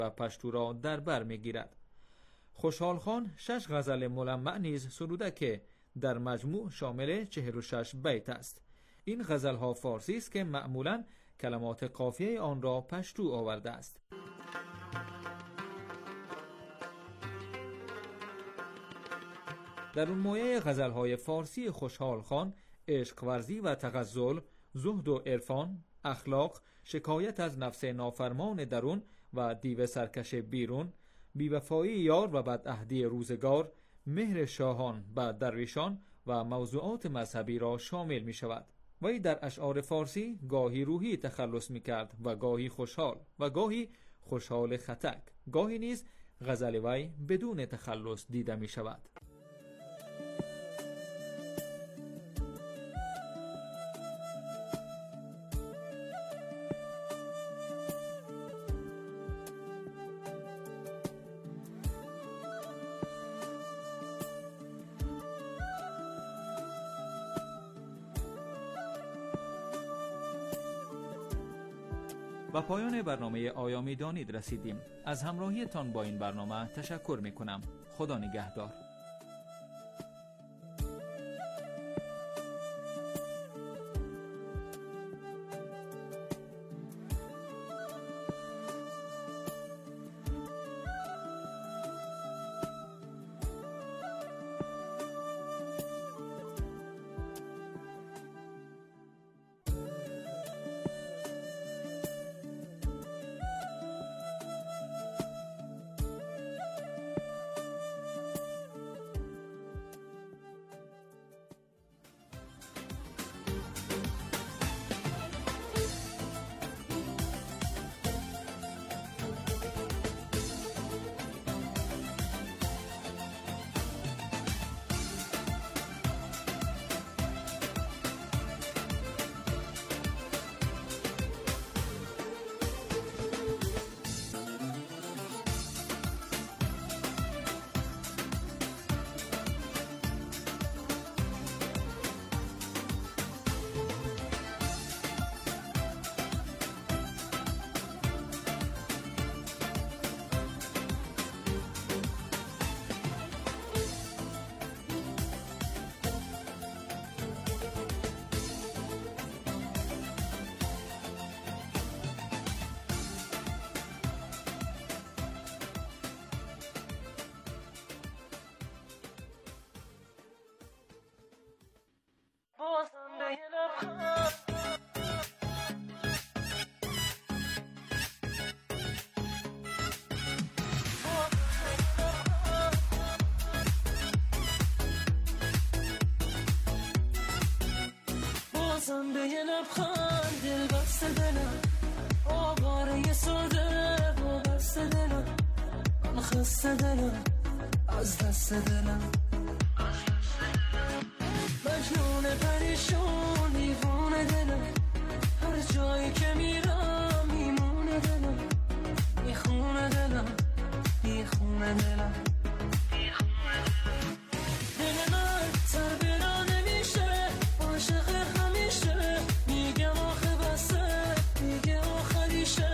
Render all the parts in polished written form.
و پشتو را در بر می‌گیرد. خوشحال خان 6 غزل ملمع نیز سروده که در مجموع شامل 46 بیت است. این غزل‌ها فارسی است که معمولاً کلمات قافیه آن را پشتو آورده است. در اون مایه غزل‌های فارسی خوشحال خان عشق ورزی و تغزل، زهد و عرفان، اخلاق، شکایت از نفس نافرمان درون و دیو سرکش بیرون، بی‌وفایی یار و بدعهدی روزگار، مهر شاهان بر درویشان و موضوعات مذهبی را شامل می شود. وی در اشعار فارسی گاهی روحی تخلص می کرد و گاهی خوشحال و گاهی خوشحال خطک، گاهی نیز غزل وی بدون تخلص دیده می شود. و پایان برنامه آیا می‌دانید رسیدیم. از همراهیتان با این برنامه تشکر می‌کنم. خدا نگهدار. از دست دلم مجنون پریشون دیوونه دلم، هر جایی که میرم میمونه دلم، میخونه دلم، میخونه دلم. دل من سر برا نمیشه، عاشق همیشه، میگم آخه بسه، میگه آخریشه.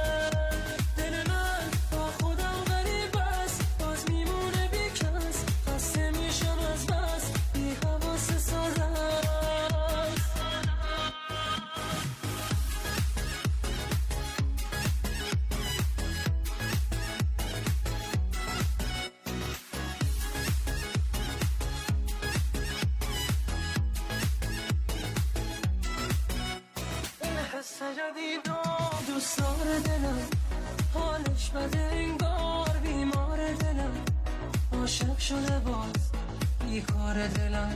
دوست داره دلم، حالش بده انگار بیمار دلم، عاشق شده باز بیکار دلم،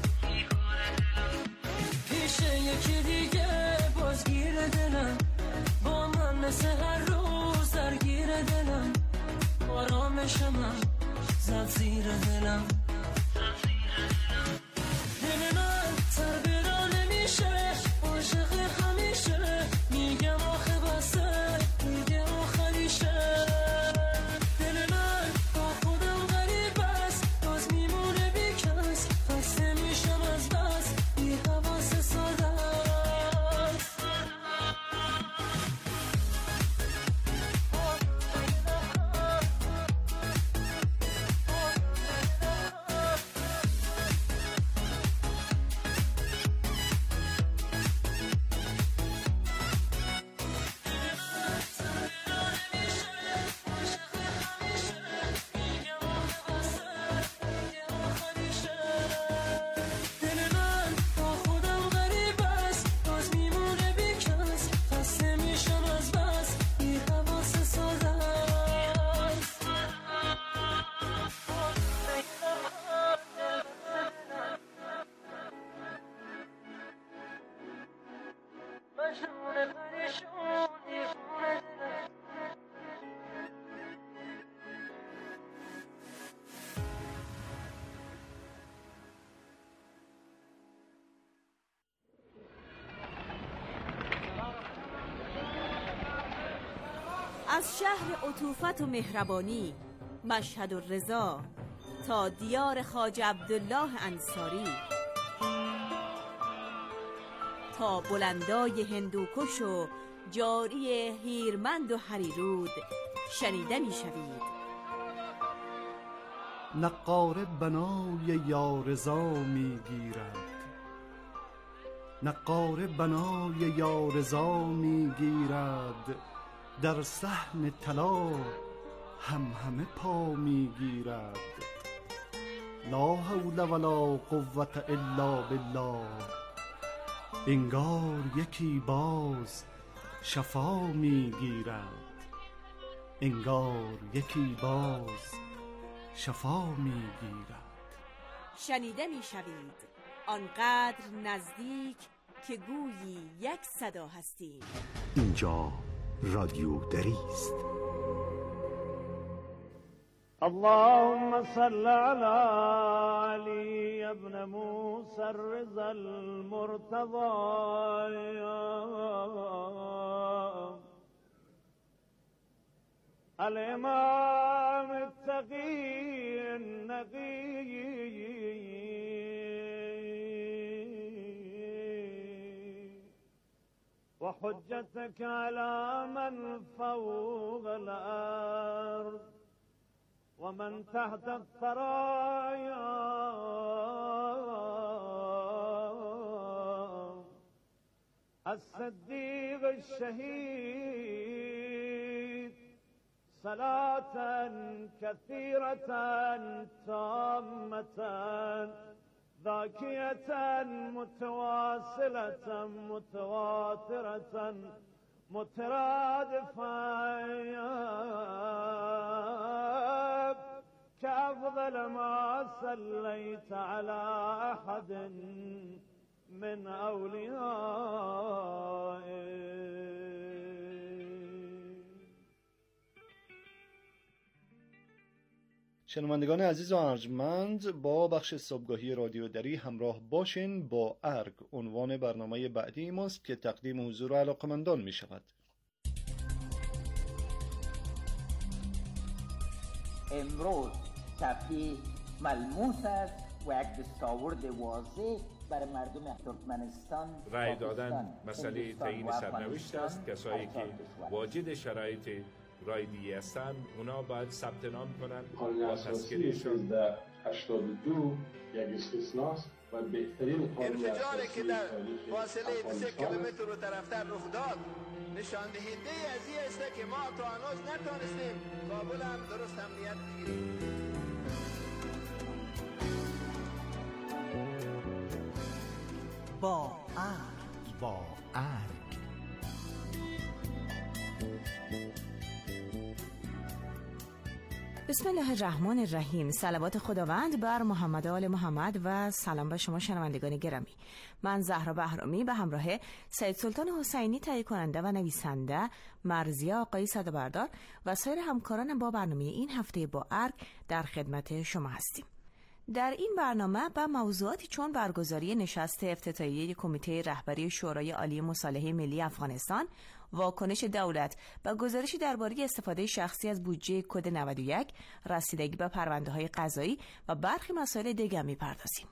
پیش یکی دیگه بازگیر دلم، با من مثل هر روز درگیر دلم، آرامش من زد زیر دلم. دل من سر برا نمیشه، عاشق همیشه، میگم آخه بسه، میگه آخریشه. دل من با خودم غریب است، باز میمونه بی کس، خسته میشم از بس، بی حواس ساده است. آشون پریشون دیوونه دلم. از شهر عطوفت و مهربانی مشهد و رضا تا دیار خواجه عبدالله انصاری، تا بلندای هندوکش و جاری هیرمند و هریرود شنیده می شوید. نقاره بنای یارضا می گیرد، نقاره بنای یارضا می گیرد، در صحن طلا همه پا می گیرد. لا حول ولا قوة الا بالله، انگار یکی باز شفا می گیرد، انگار یکی باز شفا می گیرد. شنیده می شوید آنقدر نزدیک که گویی یک صدا هستیم. اینجا رادیو دری است. اللهم صل على علي ابن موسى الرضا المرتضى الإمام التقي النقي وحجتك على من فوق الأرض ومن تحت الثرايا الصديق الشهيد صلاة كثيرة تامة ذاكية متواصلة متواترة مترادفة كأفضل ما صليت على أحد من أوليائك. شنوندگان عزیز و ارجمند، با بخش صبحگاهی رادیو دری همراه باشین. با ارگ عنوان برنامه بعدی ماست که تقدیم حضور علاقمندان می شود. امروز صفحه ملموس است و یک دستاورد واضح برای مردم ترکمنستان رای دادن مسئله تعیین سرنوشت است. کسایی که واجد شرایط رایدی هستند اونا باید ثبت نام کنن با تذکرهشون. 82 یک استثناست و بهترین انفجاری که در فاصله 2 کیلومتر رو طرفتر رخ داد نشان دهنده از این است که ما تا هنوز نتونستیم کابل هم درست امنیت بگیریم. با ارگ بسم الله الرحمن الرحیم. صلوات خداوند بر محمد و آل محمد و سلام به شما شنوندگان گرامی. من زهرا بهرامی به همراه سید سلطان حسینی تهیه کننده و نویسنده، مرضیه آقایی صدابردار و سایر همکاران با برنامه این هفته با ارگ در خدمت شما هستیم. در این برنامه با موضوعاتی چون برگزاری نشست افتتاحیه کمیته رهبری شورای عالی مصالحه ملی افغانستان، واکنش دولت و گزارشی درباره استفاده شخصی از بودجه کد 91، رسیدگی به پرونده‌های قضایی و برخی مسائل دیگر می‌پردازیم.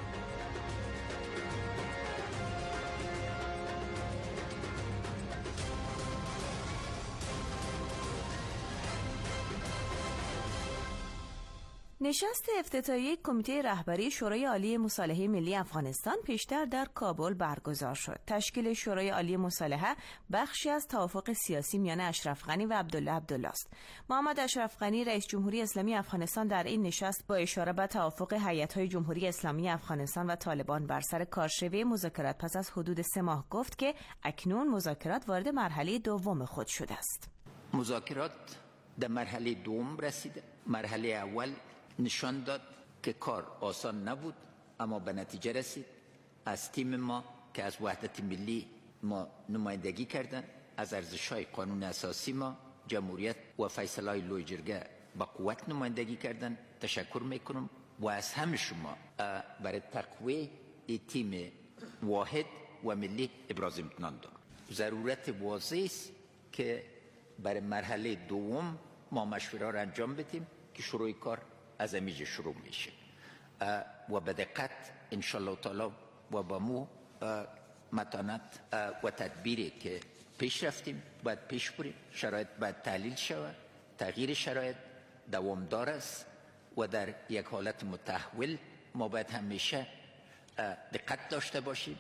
نشست افتتاحیه کمیته رهبری شورای عالی مصالحه ملی افغانستان پیشتر در کابل برگزار شد. تشکیل شورای عالی مصالحه بخشی از توافق سیاسی میان اشرف غنی و عبدالله است. محمد اشرف غنی رئیس جمهوری اسلامی افغانستان در این نشست با اشاره به توافق هیئت‌های جمهوری اسلامی افغانستان و طالبان بر سر کارشوی مذاکرات پس از حدود 3 ماه گفت که اکنون مذاکرات وارد مرحله دوم خود شده است. مذاکرات در مرحله دوم رسیده. مرحله اول نشان داد که کار آسان نبود، اما به نتیجه رسید. از تیم ما که از وحدت ملی ما نمایندگی کردن، از ارزش‌های قانون اساسی ما، جمهوریت و فیصله‌های لوی جرگه با قوت نمایندگی کردن. تشکر میکنم و از همه شما برای تقویه تیم واحد و ملی ابراز امتنان دارم. ضرورت واضح است که برای مرحله دوم ما مشوره را انجام بدیم که شروع کار از امیج شروع میشه و به دقت انشالله تعالی و با مو متانت و تدبیری که پیش رفتیم باید پیش بریم. شرایط باید تحلیل شود، تغییر شرایط دوامدار است و در یک حالت متحول ما باید همیشه دقت داشته باشیم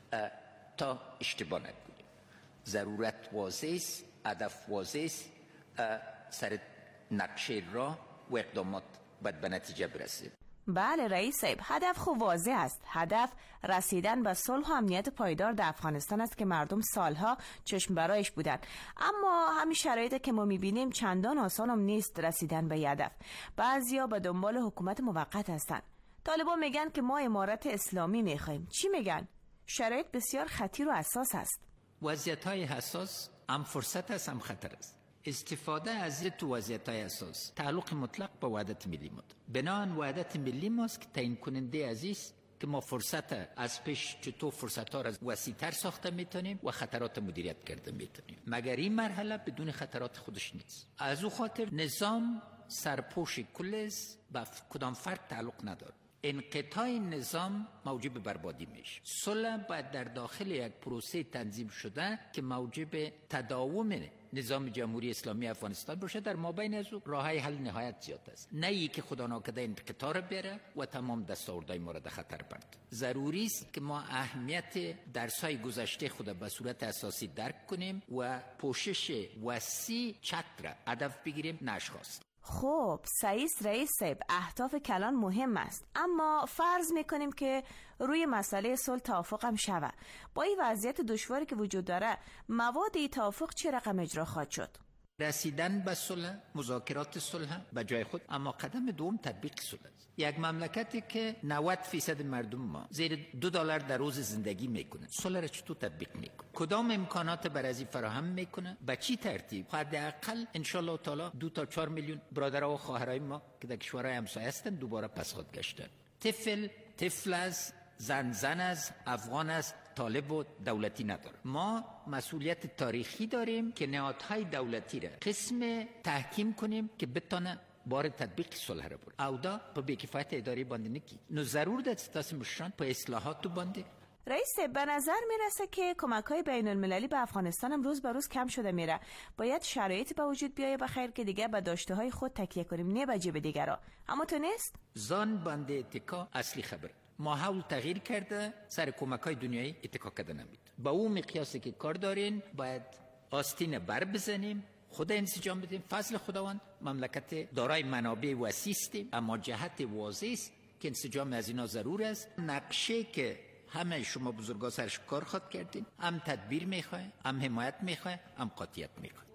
تا اشتباه نکنیم. ضرورت واضح است، هدف واضح است، سر نقشه راه و اقدامات باید به نتیجه برسیم. بله رئیس صاحب، هدف خوب واضح است. هدف رسیدن به صلح و امنیت پایدار در افغانستان است که مردم سالها چشم برایش بودند. اما همین شرایطی که ما میبینیم چندان آسان هم نیست رسیدن به هدف. بعضیا به دنبال حکومت موقت هستند. طالبان میگن که ما امارت اسلامی میخوایم. چی میگن؟ شرایط بسیار خطیر و حساس است. وضعیت‌های حساس هم فرصت است هم خطر است. استفاده از تو وضعیت‌های اساس تعلق مطلق با وحدت ملی ما. بنان وحدت ملی ماست که تعیین کننده عزیز که ما فرصت از پیش چطور فرصت‌ها را وسیع‌تر ساخته میتونیم و خطرات مدیریت کرده میتونیم. مگر این مرحله بدون خطرات خودش نیست. از او خاطر نظام سرپوش کل است، با کدام فرد تعلق نداره. انقطاع نظام موجب بربادی میشه. صلح باید در داخل یک پروسه تنظیم شده که موجب تداوم نظام جمهوری اسلامی افغانستان باشه. در مابین از راههای حل نهایت زیاد است، نه ای که خدا ناکرده انقطاع را بیاره و تمام دستاوردهای ما را در خطر برد. ضروری است که ما اهمیت درس‌های گذشته خود به صورت اساسی درک کنیم و پوشش وسیع چتر را هدف بگیریم، نه اشخاص. خب سعیس رئیس صاحب، اهداف کلان مهم است، اما فرض میکنیم که روی مسئله صلح توافق هم شود. با این وضعیت دشواری که وجود داره، مواد این توافق چه رقم اجرا خواهد شد؟ رسیدن به صلح، مذاکرات صلح به جای خود، اما قدم دوم تطبیق صلح است. یک مملکتی که 90% مردم ما زیر $2 در روز زندگی میکنن، صلح را چطور تطبیق میکنه؟ کدام امکانات برای از فراهم میکنه؟ به چی ترتیب؟ حداقل ان شاء الله تعالی 2 تا 4 میلیون برادرها و خواهرای ما که در کشورهای همسایه هستند دوباره پس خود گشتن. طفل از زن از افغان است، طالب و دولتی نداره. ما مسئولیت تاریخی داریم که نهادهای دولتی را قسم تحکیم کنیم که بتونه بار تطبیق صلح را برد. او دا په بیکفایت اداری باندې نکی. نو ضرور ده چې تاسو مشران په اصلاحاتو باندې. رئیس، به نظر میرسه که کمک‌های بین‌المللی به افغانستان هم روز به روز کم شده میره. باید شرایطی به وجود بیایه بخیر که دیگه به داشته‌های خود تکیه کنیم، نه به جیب دیگرا. اما تو نیست؟ زان باندې اتکا اصلی خبر. ماحول تغییر کرده، سر کمک‌های دنیایی اتکا کرده نمید. با اون مقیاسی که کار دارین باید آستین بر بزنیم، خود انسجام بدیم. فضل خداوند مملکت دارای منابع وسیع است، اما جهت واضح است که انسجام از اینا ضرور است. نقشه که همه شما بزرگا سرش کار خواهد کردین، هم تدبیر میخواه، هم حمایت میخواه، هم قاطعیت میخواه.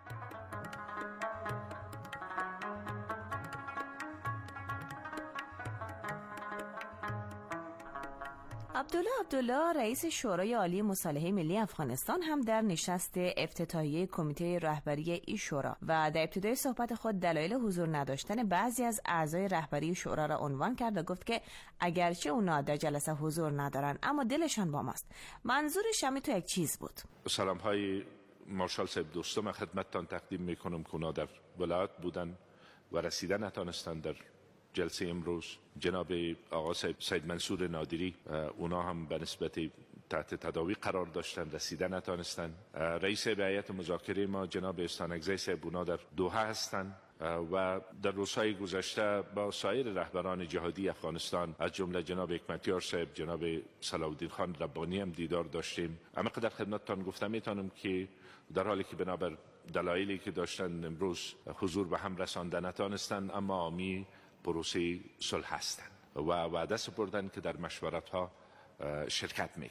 عبدالله رئیس شورای عالی مصالحه ملی افغانستان هم در نشست افتتاحیه کمیته رهبری این شورا و در ابتدای صحبت خود دلایل حضور نداشتن بعضی از اعضای رهبری شورا را عنوان کرد و گفت که اگرچه اونا در جلسه حضور ندارن اما دلشان با ماست. منظورش هم تو یک چیز بود. سلام های مارشال صاحب دوستم خدمتتان تقدیم میکنم که اونا در ولایت بودن و رسیدن نتانستند در جلسه امروز. جناب آقا سید منصور نادری اونا هم به نسبت تحت تداوی قرار داشتن، رسیدن نتانستن. رئیس هیئت مذاکره ما جناب استانگزی صاحب اونا در دوحه هستند و در روزهای گذشته با سایر رهبران جهادی افغانستان از جمله جناب حکمتیار صاحب، جناب صلاح الدین خان ربانی هم دیدار داشتیم. اما قدر خدمتتان گفتم میتونم که در حالی که بنابر دلایلی که داشتن امروز حضور به هم رسانده نتانستن، اما آمی پروسه صلح هستند و وعده سپردن که در مشورت ها شرکت میکنن.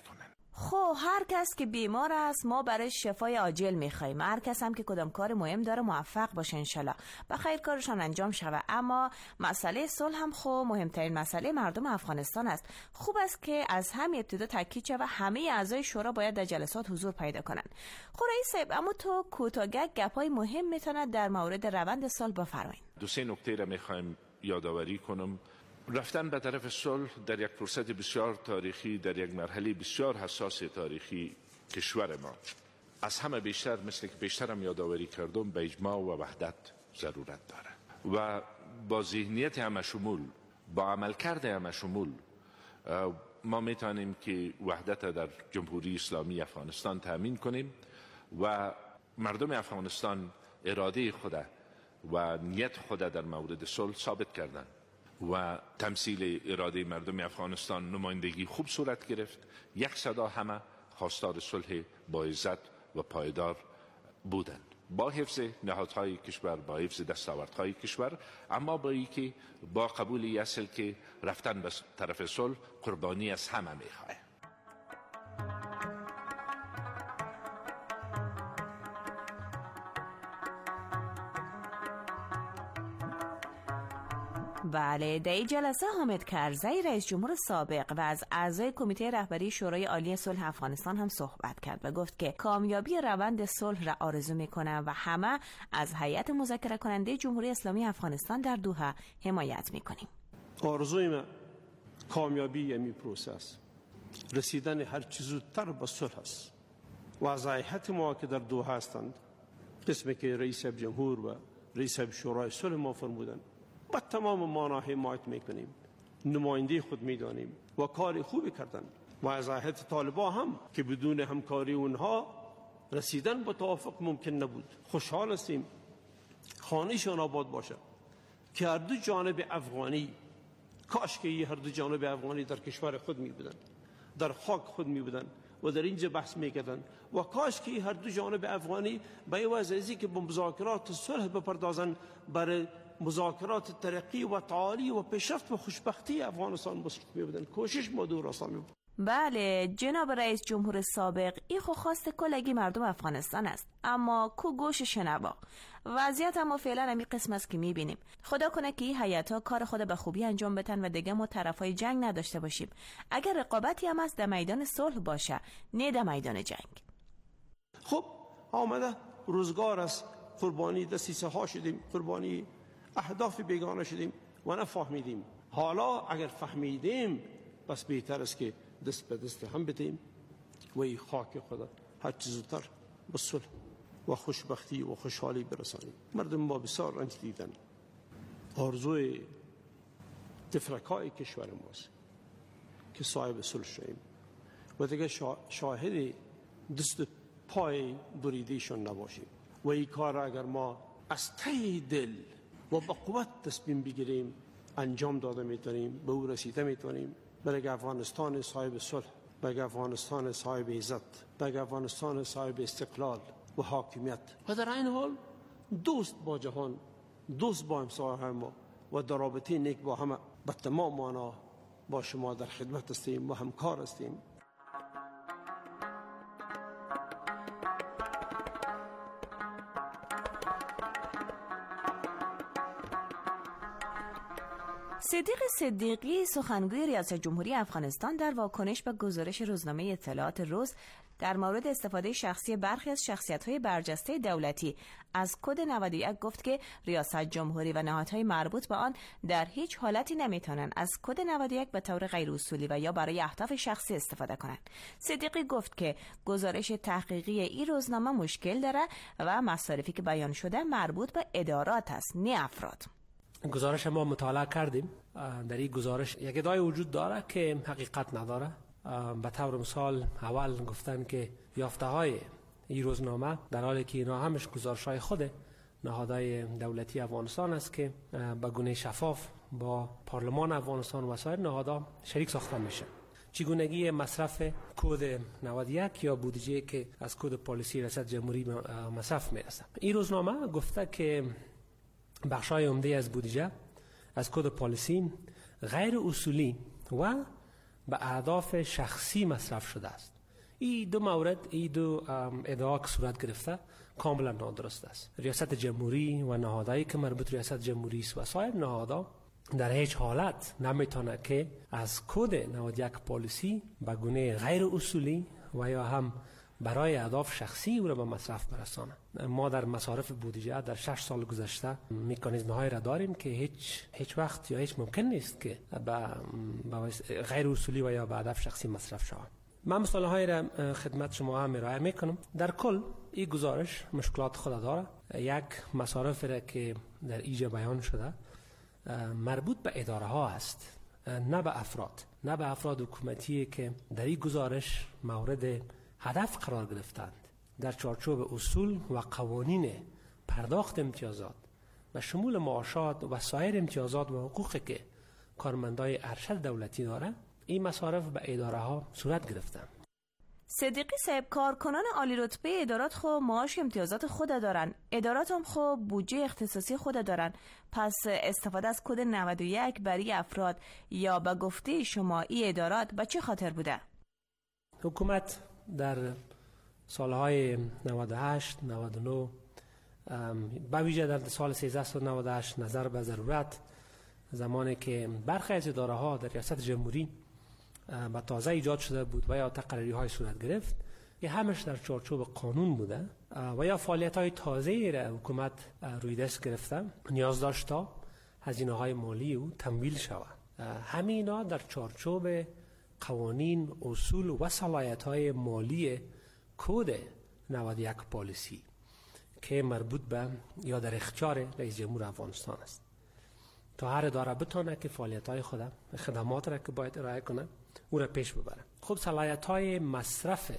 خب هر کس که بیمار است ما برای شفای عاجل میخوایم. هر کس هم که کدام کار مهم داره موفق باشه انشالله بخیر کارشان انجام شوه. اما مسئله صلح هم خب مهمترین مسئله مردم افغانستان است. خوب است که از همین ابتدا تاکید شود همه اعضای شورا باید در جلسات حضور پیدا کنند. خب رئیس صاحب اما تو کوتاه‌گه گپای مهم میتونه در مورد روند صلح بفرمایید. دو سه نکته را میخوایم یادآوری کنم. رفتن به طرف صلح در یک فرصت بسیار تاریخی، در یک مرحله بسیار حساس تاریخی کشور ما از همه بیشتر، مثل که بیشترم یادآوری کردم، به اجماع و وحدت ضرورت داره و با ذهنیت همه شمول، با عملکرد همه شمول ما میتونیم که وحدت در جمهوری اسلامی افغانستان تامین کنیم و مردم افغانستان اراده خود و نیت خود در مورد صلح ثابت کردند و تمثیل اراده مردم افغانستان نمایندگی خوب صورت گرفت. یک صدا همه خواستار صلح با عزت و پایدار بودند، با حفظ نهادهای کشور، با حفظ دستاوردهای کشور، اما با اینکه با قبول اصل که رفتن به طرف صلح قربانی از همه میخواه. بله، در این جلسه حامد کرزی رئیس جمهور سابق و از اعضای کمیته رهبری شورای عالی صلح افغانستان هم صحبت کرد و گفت که کامیابی روند صلح را آرزو میکنه و همه از هیئت مذاکره کننده جمهوری اسلامی افغانستان در دوحه حمایت میکنیم. آرزوی من کامیابی این پروسس، رسیدن هر چیز زودتر به صلح است و از هیئت ما که در دوحه هستند، قسمی که رئیس جمهور و رئیس شورای صلح ما فرمودند، با تمام مانا حمایت میکنیم، نماینده خود میدانیم و کار خوبی کردن و از هیئت طالبان هم که بدون همکاری اونها رسیدن به توافق ممکن نبود. خوشحال هستیم خانهشان آباد باشه که هر دو جانب افغانی، کاش که هر دو جانب افغانی در کشور خود می بودن، در خاک خود می بودن و در اینجا بحث میکردن و کاش که هر دو جانب افغانی به وضعی که با مذاکرات صلح بپردازن برای مذاکرات ترقی و تعالی و پیشرفت و خوشبختی افغانستان مصرف می‌بودن. کوشش ما دور آسان بود. بله جناب رئیس جمهور سابق، این خو خواست کلگی مردم افغانستان است، اما کو گوش شنوا. وضعیت اما فعلا همین قسم است که میبینیم. خدا کنه که این هیئت‌ها کار خود به خوبی انجام بدن و دیگه ما طرفای جنگ نداشته باشیم. اگر رقابتی هم است در میدان صلح باشه، نه در میدان جنگ. خب آمده روزگار است، قربانی دسیسه ها شدیم، قربانی اهداف بیگانه شدیم و نفهمیدیم. حالا اگر فهمیدیم بس بهتر است که دست به دست هم بدیم و این خاک خدا هر چیز زودتر به صلح و خوشبختی و خوشحالی برسانیم. مردم ما بسیار رنج دیدن. آرزوی تفرقای کشور ماست که صاحب صلح شویم و دیگه شاهد دست پای بریدیشون نباشیم و این کار اگر ما از ته دل و با قوت تصمیم بگیریم انجام داده میتونیم، به او رسیده میتونیم. برای افغانستان صاحب صلح، برای افغانستان صاحب عزت، برای افغانستان صاحب استقلال و حاکمیت و در این حال دوست با جهان، دوست با همسایه‌های ما و در رابطه نیک با همه به تمام معنا با شما در خدمت هستیم و همکار هستیم. صدیق صدیقی سخنگوی ریاست جمهوری افغانستان در واکنش به گزارش روزنامه اطلاعات روز در مورد استفاده شخصی برخی از شخصیت‌های برجسته دولتی از کد 91 گفت که ریاست جمهوری و نهادهای مربوط به آن در هیچ حالتی نمیتونن از کد 91 به طور غیر اصولی و یا برای اهداف شخصی استفاده کنند. صدیقی گفت که گزارش تحقیقی این روزنامه مشکل داره و مصارفی که بیان شده مربوط به ادارات است نه افراد. گزارش ما مطالعه کردیم. در این گزارش یک ادعای وجود داره که حقیقت نداره. به طور مثال اول گفتن که یافته های این روزنامه در حالی که اینا همش گزارش های خود نهادهای دولتی افغانستان است که به گونه شفاف با پارلمان افغانستان و سایر نهادها شریک ساخته میشه. چگونگی مصرف کد 91 یا بودجه که از کد پالیسی ریاست جمهوری مصرف میرسه. این روزنامه گفته که بخشای عمده از بودجه از کد پالیسی غیر اصولی و به اهداف شخصی مصرف شده است. این دو مورد، این دو ادعا که صورت گرفته کاملا نادرست است. ریاست جمهوری و نهادهایی که مربوط ریاست جمهوری است و سایر نهادها در هیچ حالت نمیتونه که از کد 91 پالیسی به گونه غیر اصولی و یا هم برای اهداف شخصی او را به مصرف برسانه. ما در مصارف بودجه در 6 سال گذشته مکانیزم های را داریم که هیچ وقت یا هیچ ممکن نیست که به غیر اصولی و یا به اهداف شخصی مصرف شود. من مثال های را خدمت شما هم ارائه میکنم. در کل این گزارش مشکلات خود داره. یک مصارف را که در اینجا بیان شده مربوط به اداره ها است، نه به افراد، نه به افراد حکومتی که در این گزارش مورد هدف قرار گرفتند در چارچوب اصول و قوانین پرداخت امتیازات و شمول معاشات و سایر امتیازات و حقوقی که کارمندای ارشد دولتی داره. این مصارف به اداره ها صورت گرفتند. صدیقی صاحب، کارکنان عالی رتبه ادارات خو معاش امتیازات خود دارن، ادارات هم خو بودجه اختصاصی خود دارن، پس استفاده از کد 91 برای افراد یا به گفته شما این ادارات به چه خاطر بوده؟ حکومت در سالهای 98 99 به ویژه در سال 1398 نظر به ضرورت زمانی که برخی از اداره ها در ریاست جمهوری به تازه ایجاد شده بود و یا تقرری های صورت گرفت که همش در چارچوب قانون بوده و یا فعالیت های تازه را حکومت روی دست گرفته نیاز داشت تا هزینه های مالی او تمویل شود. همینا در چارچوب قوانین، اصول و صلاحیت های مالی کد 91 پالیسی که مربوط به یا در اختیار رئیس جمهور افغانستان است تا هر اداره بتونه که فعالیت های خود، خدمات را که باید ارائه کنه او را پیش ببره. خب صلاحیت های مصرف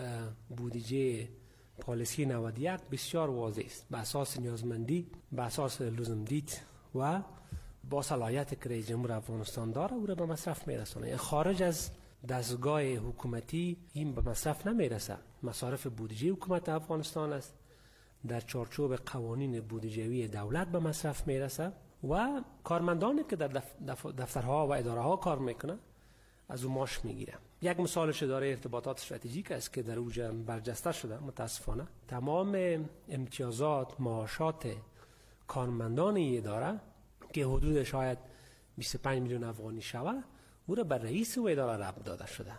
بودجه پالیسی 91 بسیار واضح است، به اساس نیازمندی، به اساس لزوم دید و با صلاحیت که رئیس جمهور افغانستان داره او را به مصرف میرسونه. خارج از دستگاه حکومتی این به مصرف نمیرسه. مصارف بودجه حکومت افغانستان است، در چارچوب قوانین بودجه‌ای دولت به مصرف میرسه و کارمندانی که در دفترها و اداره ها کار میکنه از او معاش میگیره. یک مثالش اداره ارتباطات استراتژیک است که در اوج برجسته شده. متاسفانه تمام امتیازات، معاشات کارمندان این اداره که حدود شاید 25 میلیون افغانی شود او را بر رئیس و اداره ربط داده شده.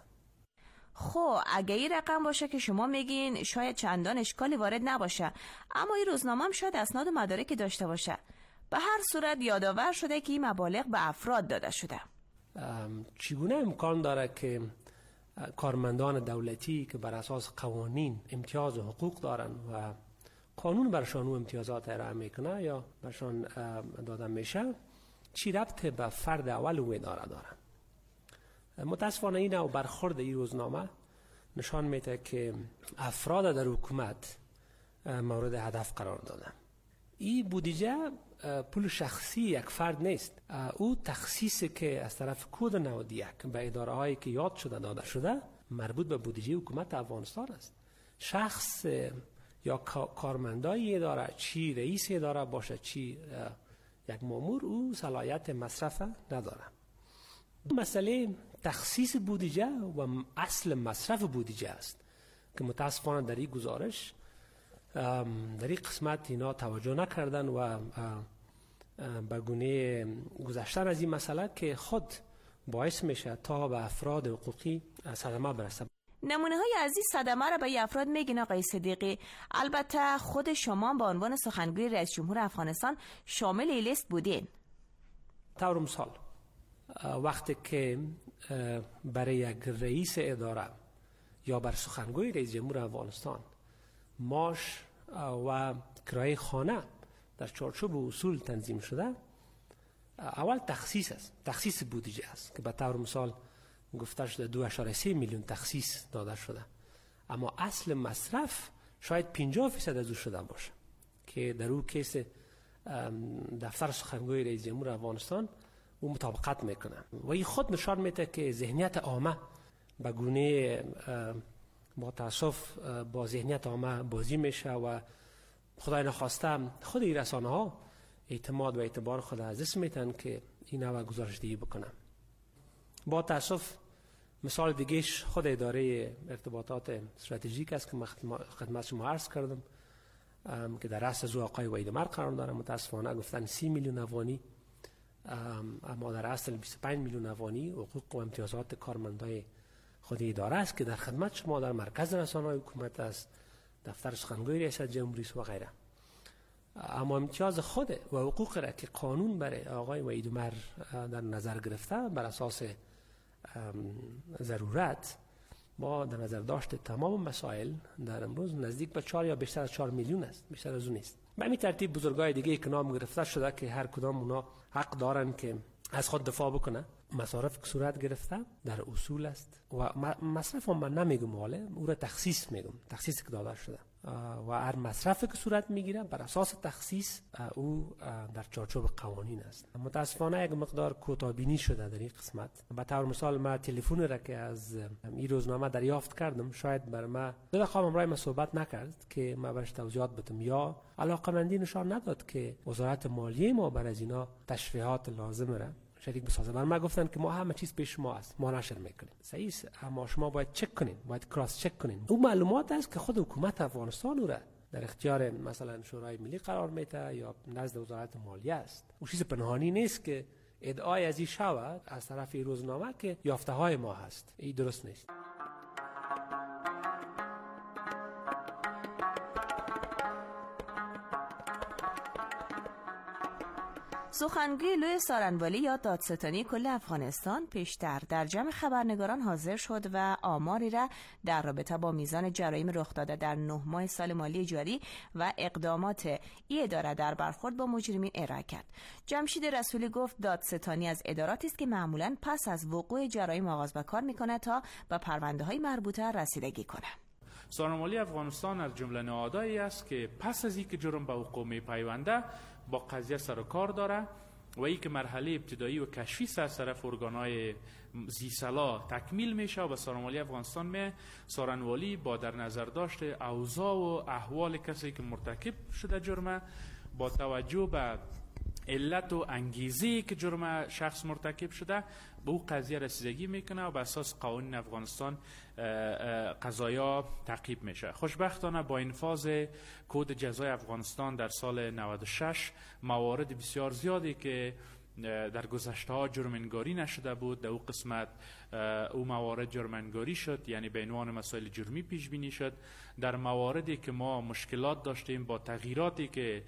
خب اگه این رقم باشه که شما میگین شاید چندان اشکالی وارد نباشه، اما این روزنامه هم شاید اسناد و مدارکی داشته باشه. به هر صورت یادآور شده که این مبالغ به افراد داده شده. چگونه امکان داره که کارمندان دولتی که بر اساس قوانین امتیاز و حقوق دارن و قانون برشان و امتیازات ارائه میکنه یا برشان داده میشه چی ربط به فرد اول و اداره دارن؟ متاسفانه این نوع برخورد این روزنامه نشان میده که افراد در حکومت مورد هدف قرار دادن. این بودجه پول شخصی یک فرد نیست. او تخصیصی که از طرف کد 91 به اداره هایی که یاد شده داده شده مربوط به بودجه حکومت افغانستان است. شخص یا کارمندای اداره، چی رئیس اداره باشه چی یک مامور، او صلاحیت مصرف نداره. مسئله تخصیص بودجه و اصل مصرف بودجه است که متاسفانه در این گزارش در این قسمت اینا توجه نکردن و به گونه گذشتن از این مسئله که خود باعث میشه تا به افراد حقوقی صدمه برسه. نمونه های از این صدمه را به این افراد میگین آقای صدیقی. البته خود شما به عنوان سخنگوی رئیس جمهور افغانستان شامل این لیست بودین. طور مثال وقتی که برای یک رئیس اداره یا بر سخنگوی رئیس جمهور افغانستان معاش و کرایه خانه در چارچوب اصول تنظیم شده، اول تخصیص است، تخصیص بودجه است که به طور مثال گفته شده 2.3 میلیون تخصیص داده شده، اما اصل مصرف شاید 50% از او شده باشه که در او کیس دفتر سخنگوی رئیس جمهور افغانستان او مطابقت میکنه و این خود نشان میده که ذهنیت عامه به گونه با تاسف با ذهنیت عامه بازی میشه و خدای نخواسته خود این رسانه ها اعتماد و اعتبار خود از دست میتن که این نوع گزارش دیگه بکنن. با تاسف مثال دیگهش خود اداره ارتباطات استراتژیک است که خدمت شما عرض کردم که در رأس از او آقای وحید عمر قرار داره. متاسفانه گفتن 30 میلیون افغانی، اما در اصل 25 میلیون افغانی حقوق و امتیازات کارمندای خود اداره است که در خدمت شما در مرکز رسانه‌های حکومت است، دفتر سخنگوی ریاست جمهوری و غیره. اما امتیاز خود و حقوق را که قانون برای آقای وحید عمر در نظر گرفته بر اساس ضرورت با در نظر داشت تمام مسائل در امروز نزدیک به 4 یا بیشتر از 4 میلیون است، بیشتر از اون نیست. به همین ترتیب بزرگای دیگه که نام گرفته شده که هر کدام اونا حق دارن که از خود دفاع بکنه. مصارف که صورت گرفته در اصول است و مصرف هم من نمیگم، واله او را تخصیص میگم، تخصیص که داده شده و هر مصرفی که صورت میگیره بر اساس تخصیص او در چارچوب قوانین است. متاسفانه یک مقدار کوتاه‌بینی شده در این قسمت. به طور مثال من تلفن را که از این روزنامه دریافت کردم، شاید بر ما دو دقیقه امرای ما صحبت نکرد که ما برش توضیحات بدم یا علاقمندی نشان نداد که وزارت مالیه ما بر از اینا تشریحات لازم را شریک بسازه. بر ما گفتن که ما همه چیز پیش شما است، ما نشر میکنیم. صحیح است، اما شما باید چک کنین، باید کراس چک کنین. اون معلومات است که خود حکومت افغانستان را در اختیار مثلا شورای ملی قرار میده یا نزد وزارت مالیه است. اون چیز پنهانی نیست که ادعای از این شود از طرف روزنامه که یافته های ما هست. این درست نیست. سخنگوی لوی سارنوالی یا دادستانی کل افغانستان پیشتر در جمع خبرنگاران حاضر شد و آماری را در رابطه با میزان جرایم رخ داده در 9 ماه سال مالی جاری و اقدامات این اداره در برخورد با مجرمین ارائه کرد. جمشید رسولی گفت دادستانی از اداراتی است که معمولاً پس از وقوع جرایم آغاز به کار می‌کند تا به پرونده‌های مربوطه رسیدگی کنند. سارنوالی افغانستان از جمله نهادهایی است که پس از اینکه جرم به وقوع می‌پیونده با قضیه سر و کار داره و ای که مرحله ابتدایی و کشفی از طرف ارگان‌های ذی‌صلاح تکمیل میشه و به سارنوالی افغانستان سارنوالی با در نظر داشت اوضاع و احوال کسی که مرتکب شده جرمه با توجه به علت و انگیزه‌ای که جرم شخص مرتکب شده به او قضیه رسیدگی میکنه و بر اساس قوانین افغانستان قضایا تعقیب میشه. خوشبختانه با انفاذ کد جزای افغانستان در سال 96 موارد بسیار زیادی که در گذشته ها جرم‌انگاری نشده بود در او قسمت او موارد جرم‌انگاری شد، یعنی به عنوان مسائل جرمی پیش بینی شد. در مواردی که ما مشکلات داشتیم با تغییراتی که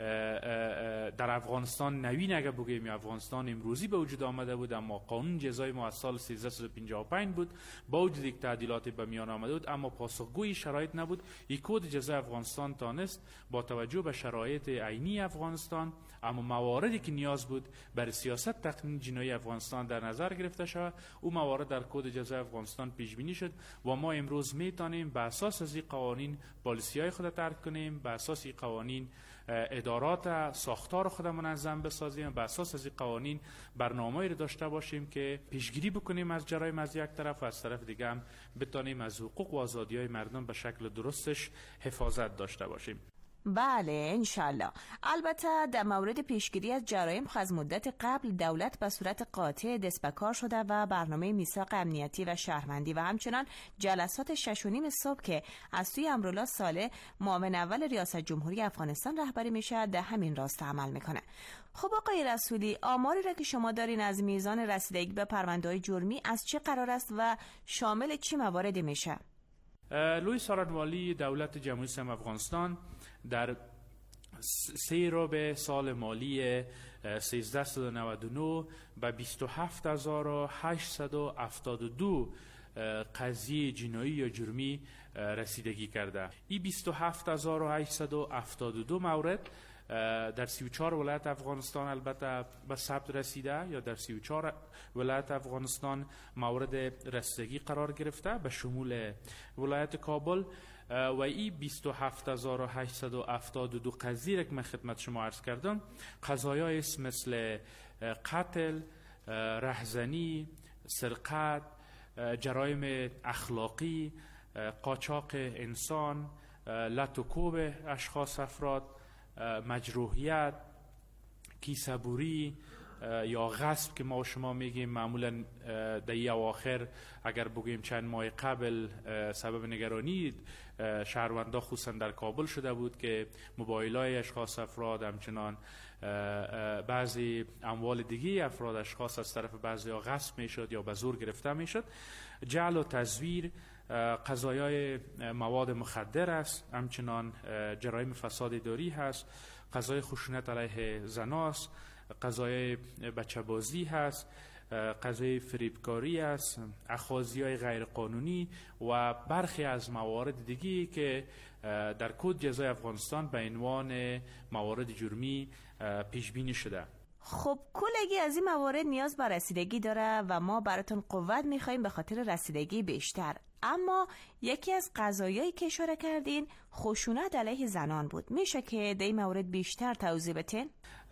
در افغانستان نوین اگه بگیم افغانستان امروزی به وجود آمده بود، اما قانون جزای ما از سال 1355 بود، با وجود یک تعدیلاتی به میان آمده بود اما پاسخگوی شرایط نبود. این کد جزای افغانستان تانست با توجه به شرایط عینی افغانستان اما مواردی که نیاز بود برای سیاست تقنین جنایی افغانستان در نظر گرفته شود، او موارد در کد جزای افغانستان پیش بینی شد و ما امروز میتونیم به اساس از این قوانین پالیسی‌های خود ترک کنیم، به اساس این قوانین ادارات ساختار خود منظم بسازیم، به اساس از این قوانین برنامه‌ای را داشته باشیم که پیشگیری بکنیم از جرایم از یک طرف و از طرف دیگه هم بتونیم از حقوق و آزادی‌های مردم به شکل درستش حفاظت داشته باشیم. بله انشالله. البته در مورد پیشگیری از جرایم از مدت قبل دولت به صورت قاطع دست به کار شده و برنامه میثاق امنیتی و شهروندی و همچنان جلسات 6:30 صبح که از سوی امرالله صالح معاون اول ریاست جمهوری افغانستان رهبری میشه در همین راستا عمل میکنه. خب آقای رسولی، آماری را که شما دارین از میزان رسیدگی به پرونده‌های جرمی از چه قرار است و شامل چه مواردی میشه؟ لوی سارنوالی دولت جمهوری اسلامی افغانستان در 3 ربع سال مالی 1399 به 27872 قضیه جنایی یا جرمی رسیدگی کرده. این 27872 مورد در 34 ولایت افغانستان البته به ثبت رسیده یا در 34 ولایت افغانستان مورد رسیدگی قرار گرفته به شمول ولایت کابل و این 27872 قضیه که من خدمت شما عرض کردم قضایای مثل قتل، رهزنی، سرقت، جرایم اخلاقی، قاچاق انسان، لط و کوب اشخاص افراد، مجروحیت، کیسه‌بری، یا غصب که ما و شما میگیم، معمولا در اواخر اگر بگوییم چند ماه قبل سبب نگرانی شهروندا خصوصا در کابل شده بود که موبایل‌های اشخاص افراد، همچنان بعضی اموال دیگه افراد اشخاص از طرف بعضی‌ها غصب میشد یا به زور گرفته میشد. جعل و تزویر، قضایای مواد مخدر است، همچنان جرایم فساد اداری هست، قضای خشونت علیه زناست، قضای بچه بازی هست، قضای فریبکاری است، اخاذی‌های غیر قانونی و برخی از موارد دیگی که در کد جزای افغانستان به عنوان موارد جرمی پیش بینی شده. خب کلگی از این موارد نیاز به رسیدگی داره و ما براتون قوت میخواییم به خاطر رسیدگی بیشتر. اما یکی از قضایایی که اشاره کردین خشونت علیه زنان بود. میشه که در این مورد بیشتر توضیح بدین؟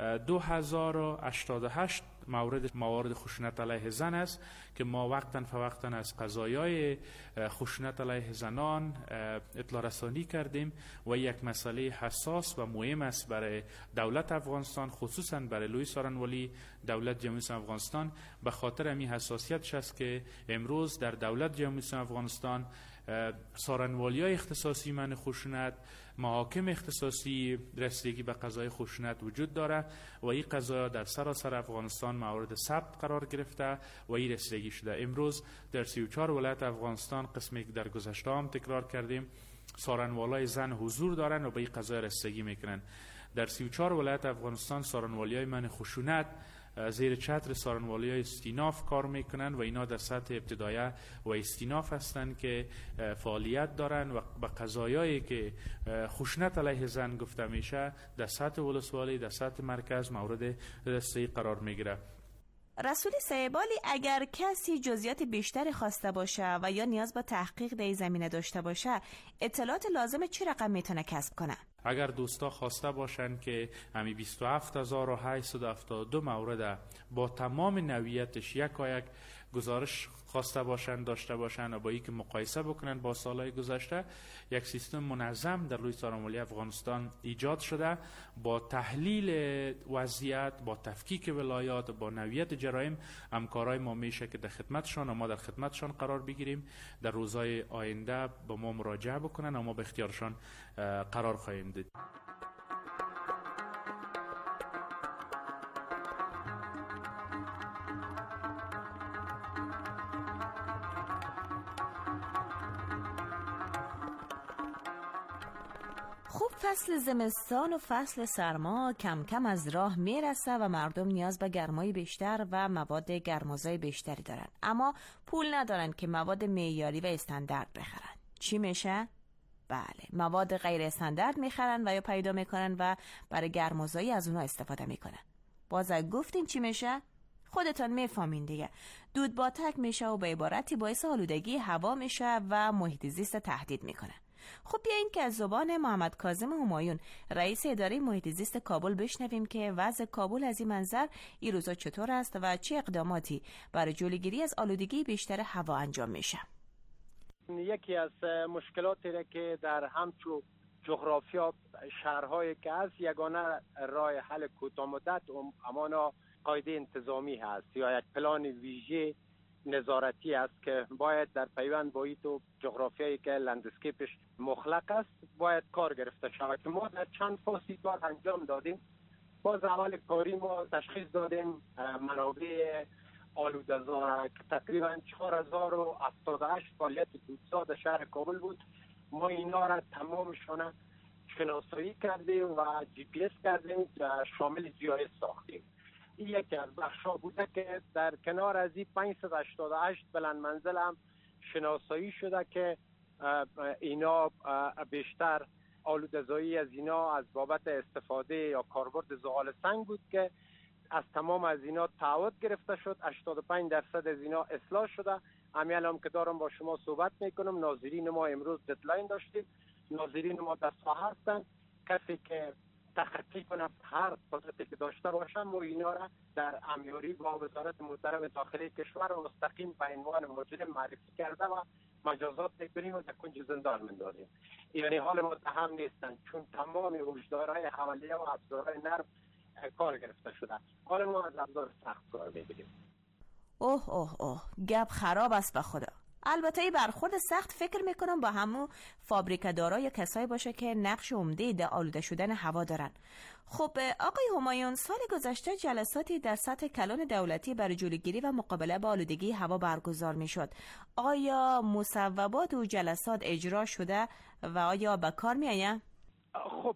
2088 موارد خشونت علیه زن است که ما وقتاً فوقتاً از قضایای خشونت علیه زنان اطلاع رسانی کردیم و یک مسئله حساس و مهم است برای دولت افغانستان، خصوصاً برای لوی سارنوالی دولت جمهوری اسلامی افغانستان. به خاطر همین حساسیتش است که امروز در دولت جمهوری اسلامی افغانستان سارنوالی‌های اختصاصی من خشونت، محاکم اختصاصی رسیدگی به قضای خشونت وجود داره و این قضایا در سراسر افغانستان مورد ثبت قرار گرفته و این رسیدگی شده. امروز در 34 ولایت افغانستان، قسمی که در گذشته هم تکرار کردیم، سارنوالای زن حضور دارن و به این قضایا رسیدگی میکنن. در 34 ولایت افغانستان سارنوالی‌های من خشونت زیر چتر سارنوالی‌های استیناف کار میکنن و اینا در سطح ابتدایی و استیناف هستند که فعالیت دارن و به قضایایی که خشونت علیه زن گفته میشه در سطح ولسوالی، در سطح مرکز مورد رسیدگی قرار میگیره. رسول سیبالی، اگر کسی جزئیات بیشتری خواسته باشه و یا نیاز به تحقیق در این زمینه داشته باشه، اطلاعات لازم چه رقم میتونه کسب کنه؟ اگر دوستا خواسته باشن که همی 27872 مورد با تمام نوعیتش یک گزارش خواسته باشن، داشته باشن و با اینکه مقایسه بکنن با سالهای گذشته، یک سیستم منظم در لوی سارنوالی افغانستان ایجاد شده با تحلیل وضعیت، با تفکیک ولایات، با نوعیت جرایم. همکارای ما میشه که در خدمتشان و ما در خدمتشان قرار بگیریم. در روزهای آینده با ما مراجعه بکنن و ما به اختیارشان قرار خواهیم داد. خوب فصل زمستان و فصل سرما کم کم از راه میرسه و مردم نیاز به گرمای بیشتر و مواد گرمازای بیشتری دارن، اما پول ندارن که مواد معیاری و استاندارد بخرن. چی میشه؟ بله، مواد غیر استاندارد میخرن و یا پیدا میکنن و برای گرمازایی از اونها استفاده میکنن. باز گفتیم چی میشه؟ خودتان میفهمین دیگه. دود باتک میشه و به عبارتی باعث آلودگی هوا میشه و محیط زیست تهدید میکنه. خب بیایین که از زبان محمد کاظم همایون، رئیس اداره محیط زیست کابل، بشنویم که وضع کابل از این منظر این روزا چطور است و چه اقداماتی برای جلوگیری از آلودگی بیشتر هوا انجام میشه. یکی از مشکلاتی را که در همچو جغرافیا شهرهای که از یگانه راه حل کوتاه مدت امانا قاعده انتظامی هست یا یک پلان ویژه نظارتی است که باید در پیوند با تو جغرافیایی که لندسکیپش مخلق است باید کار گرفته شود که ما در چند فاصی کار انجام دادیم. باز اول کاری ما تشخیص دادیم منابع آلوده‌زا که تقریبا 4078 فعالیت دودساز شهر کابل بود. ما اینا را تمامشون شناسایی کردیم و جی پی اس کردیم، شامل جی آی اس ساختیم. این یکی از بخشا بوده که در کنار از این 588 بلند منزل هم شناسایی شده که اینا بیشتر آلوده‌زایی از اینا از بابت استفاده یا کاربرد زغال سنگ بود که از تمام از اینا تعهد گرفته شد. 85% از اینا اصلاح شده. همین هم که دارم با شما صحبت میکنم، ناظرین ما امروز ددلاین داشتیم. ناظرین ما در ساحه هستن، کسی که تخطی کنه هر قدرتی که داشته باشن و اینا را در امیاری با وزارت محترم داخلی کشور مستقیم به عنوان مجرم معرفی کرده و مجازات میکنیم و در کنج زندان مندازیم. یعنی حال متهم نیستن، چون تمام وجدارهای حوالیه و ابزارهای نرم کار گرفته شده. حالا ما از ابزار سخت کار میگیریم. اوه گپ خراب است به خدا. البته این برخورد سخت فکر میکنم با همون فابریکه‌دارا یا کسایی باشه که نقش عمده در آلوده شدن هوا دارن. خب آقای همایون، سال گذشته جلساتی در سطح کلان دولتی برای جلوگیری و مقابله با آلودگی هوا برگزار میشد. آیا مصوبات و جلسات اجرا شده و آیا به کار میآید؟ خب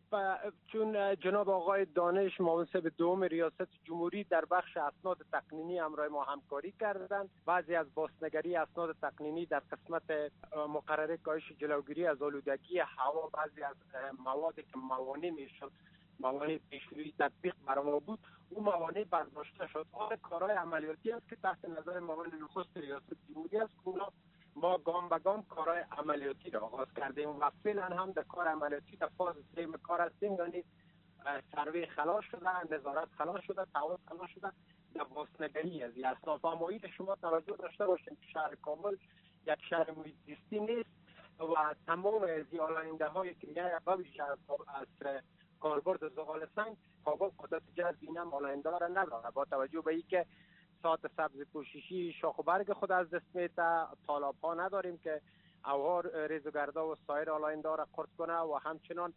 چون جناب آقای دانش منصب دوم ریاست جمهوری در بخش اسناد تقنینی همراه ما همکاری کردند، بعضی از بازنگری اسناد تقنینی در قسمت مقرره کاهش جلوگیری از آلودگی هوا، بعضی از موادی که موانع میشد، موانع پیشروی تطبیق برای بود، اون موانع برداشته شد. آن کارهای عملیاتی است که تحت نظر معاون نخست ریاست جمهوری است که ما گام به گام کارهای عملیاتی را آغاز کردیم و فعلا هم در کار عملیاتی در فاز سیم کار هستیم. یعنی سروی خلاص شده، نظارت خلاص شده، تعهد خلاص شده. در بازنگری از اصناف محیط شما توجه داشته باشید که شهر کابل یک شهر محیط زیستی نیست و تمام از آلاینده هایی که بویژه از کاربرد زغال سنگ، کابل قدرت جذب این هم آلاینده را نداره. با توجه به اینکه ساعت سبز پوششی شاخ و برگ خود از دست میده، طالاب ها نداریم که اوار ریزوگردا و سایر آلاینده را قرض کنه و همچنان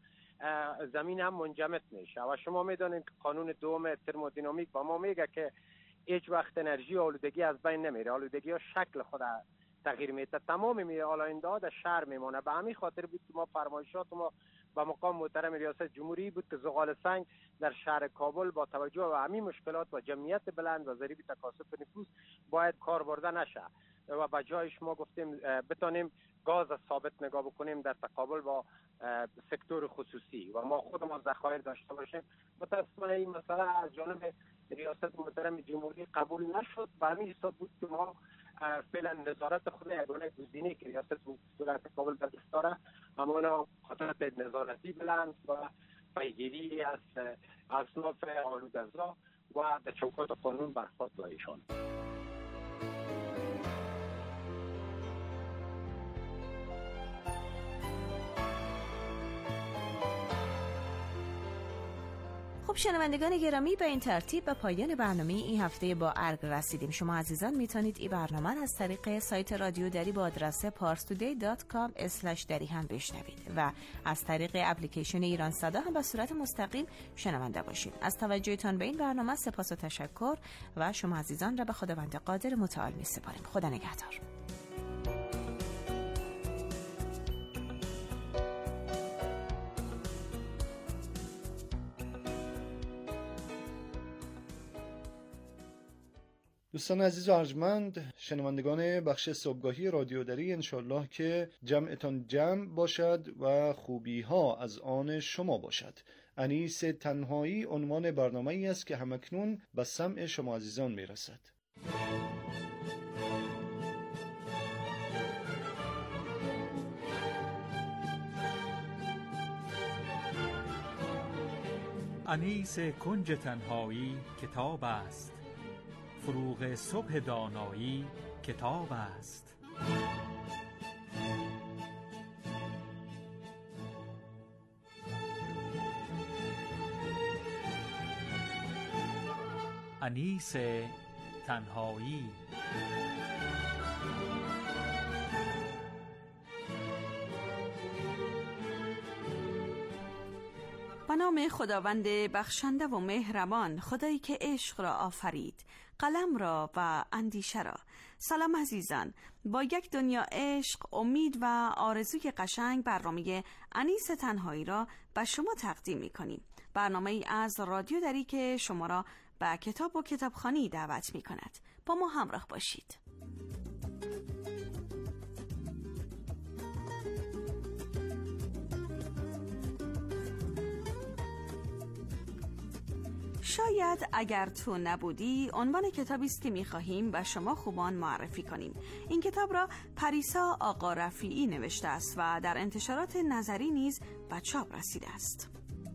زمین هم منجمد میشه. و شما میدونید که قانون دوم ترمودینامیک با ما میگه که هیچ وقت انرژی و آلودگی از بین نمیره. آلودگی ها شکل خود تغییر میده، تمام آلاینده ها در شهر میمونه. به همین خاطر بود که ما فرمایشات ما با مقام محترم ریاست جمهوری بود که زغال سنگ در شهر کابل با توجه به همین مشکلات و جمعیت بلند و ضریب تکاثر نفوس باید کار برده نشه و به جایش ما گفتیم بتانیم گاز ثابت نگاه بکنیم در تقابل با سکتور خصوصی و ما خودمون ذخایر داشته باشیم. متاسفانه این مسئله از جانب ریاست محترم جمهوری قبول نشد. به همین حساب بود که ما فعلا نظارت خود یگانه گزینه که ریاست دولت کابل در دست داره همانا خاطرات نظارتی بلند و پیگیری از اصناف آلوده‌زا و در چوکات قانون برخورد با ایشان. خب شنوندگان گرامی، به این ترتیب به پایان برنامه این هفته با ارگ رسیدیم. شما عزیزان میتونید این برنامه از طریق سایت رادیو دری با آدرس parstoday.com/dari هم بشنوید و از طریق اپلیکیشن ایران صدا هم به صورت مستقیم شنونده باشید. از توجهتان به این برنامه سپاس و تشکر و شما عزیزان را به خداوند قادر متعال می‌سپاریم. خدا نگهدار. دوستان عزیز و ارجمند، شنوندگان بخش صبحگاهی رادیو دری، انشالله که جمعتان جمع باشد و خوبی ها از آن شما باشد. انیس تنهایی عنوان برنامه ای است که همکنون به سمع شما عزیزان می رسد. انیس کنج تنهایی کتاب است، فروغ صبح دانایی کتاب است. انیس تنهایی. به نام خداوند بخشنده و مهربان، خدایی که عشق را آفرید، قلم را و اندیشه را. سلام عزیزان، با یک دنیا عشق، امید و آرزوی قشنگ برنامه انیس تنهایی را به شما تقدیم می کنیم. برنامه ای از رادیو دری که شما را به کتاب و کتابخوانی دعوت می کند. با ما همراه باشید. شاید اگر تو نبودی عنوان کتابی است که می‌خواهیم به شما خوبان معرفی کنیم. این کتاب را پریسا آقا رفیعی نوشته است و در انتشارات نظری نیز به چاپ رسیده است.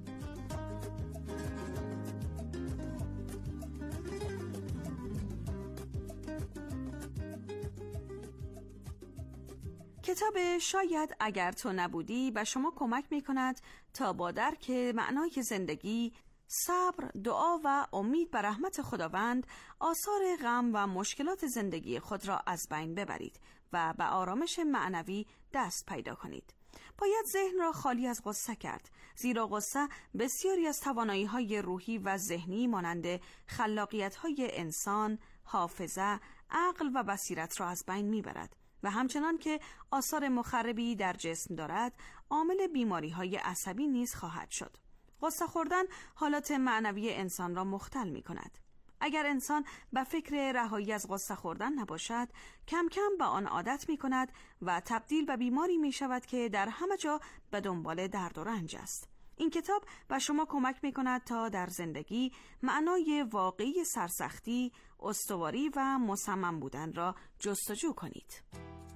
کتاب شاید اگر تو نبودی به شما کمک می‌کند تا با درک معنای زندگی صبر، دعا و امید به رحمت خداوند آثار غم و مشکلات زندگی خود را از بین ببرید و به آرامش معنوی دست پیدا کنید. باید ذهن را خالی از غصه کرد، زیرا غصه بسیاری از توانایی‌های روحی و ذهنی مانند خلاقیت‌های انسان، حافظه، عقل و بصیرت را از بین می‌برد و همچنان که آثار مخربی در جسم دارد، عامل بیماری‌های عصبی نیز خواهد شد. غصه خوردن حالات معنوی انسان را مختل می‌کند. اگر انسان به فکر رهایی از غصه خوردن نباشد، کم کم به آن عادت می‌کند و تبدیل به بیماری می‌شود که در همه جا به دنبال درد و رنج است. این کتاب به شما کمک می‌کند تا در زندگی معنای واقعی سرسختی، استواری و مصمم بودن را جستجو کنید.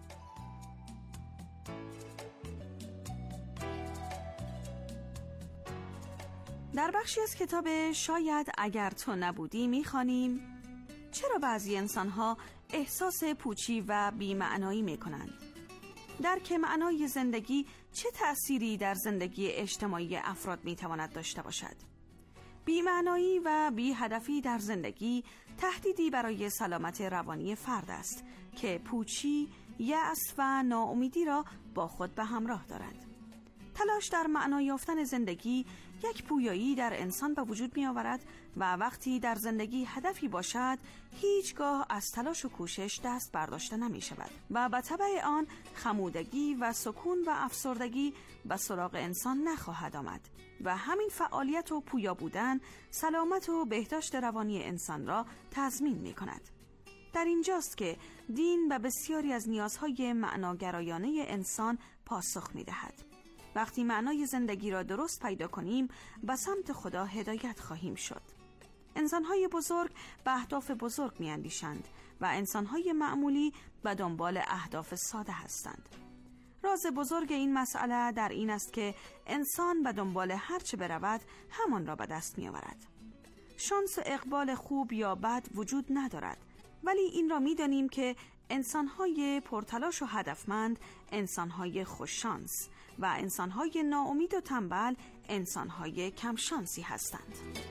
در بخشی از کتاب شاید اگر تو نبودی می‌خوانیم چرا بعضی انسان‌ها احساس پوچی و بی‌معنایی می‌کنند؟ درک معنای زندگی چه تأثیری در زندگی اجتماعی افراد می‌تواند داشته باشد؟ بی‌معنایی و بی‌هدفی در زندگی تهدیدی برای سلامت روانی فرد است که پوچی، یأس و ناامیدی را با خود به همراه دارد. تلاش در معنا یافتن زندگی یک پویایی در انسان به وجود می آورد و وقتی در زندگی هدفی باشد هیچگاه از تلاش و کوشش دست برداشته نمی شود و به تبع آن خمودگی و سکون و افسردگی به سراغ انسان نخواهد آمد و همین فعالیت و پویا بودن سلامت و بهداشت روانی انسان را تضمین می کند. در اینجاست که دین به بسیاری از نیازهای معناگرایانه انسان پاسخ می دهد. وقتی معنای زندگی را درست پیدا کنیم به سمت خدا هدایت خواهیم شد. انسان‌های بزرگ به اهداف بزرگ می‌اندیشند و انسان‌های معمولی به دنبال اهداف ساده هستند. راز بزرگ این مسئله در این است که انسان به دنبال هر چه برود همان را به دست می‌آورد. شانس و اقبال خوب یا بد وجود ندارد، ولی این را می‌دانیم که انسان‌های پرتلاش و هدفمند انسان‌های خوششانس و انسان‌های ناامید و تنبل انسان‌های کم شانسی هستند.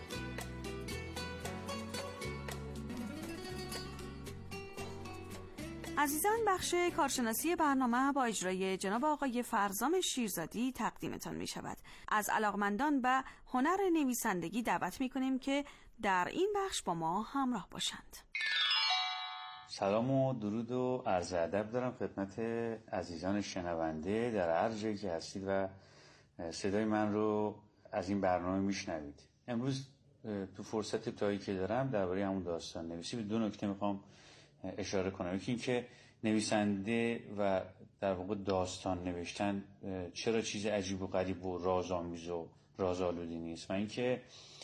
عزیزان، بخش کارشناسی برنامه با اجرای جناب آقای فرزام شیرزادی تقدیمتان می شود. از علاقمندان به هنر نویسندگی دعوت می کنیم که در این بخش با ما همراه باشند. سلام و درود و عرض ادب دارم خدمت عزیزان شنونده در هر جایی که هستید و صدای من رو از این برنامه میشنوید. امروز تو فرصت تایی که دارم درباره همون داستان نویسی به دو نکته میخوام اشاره کنم. یکی این که نویسنده و در واقع داستان نوشتن چرا چیز عجیب و غریب و رازآمیز و رازآلودی نیست و اینکه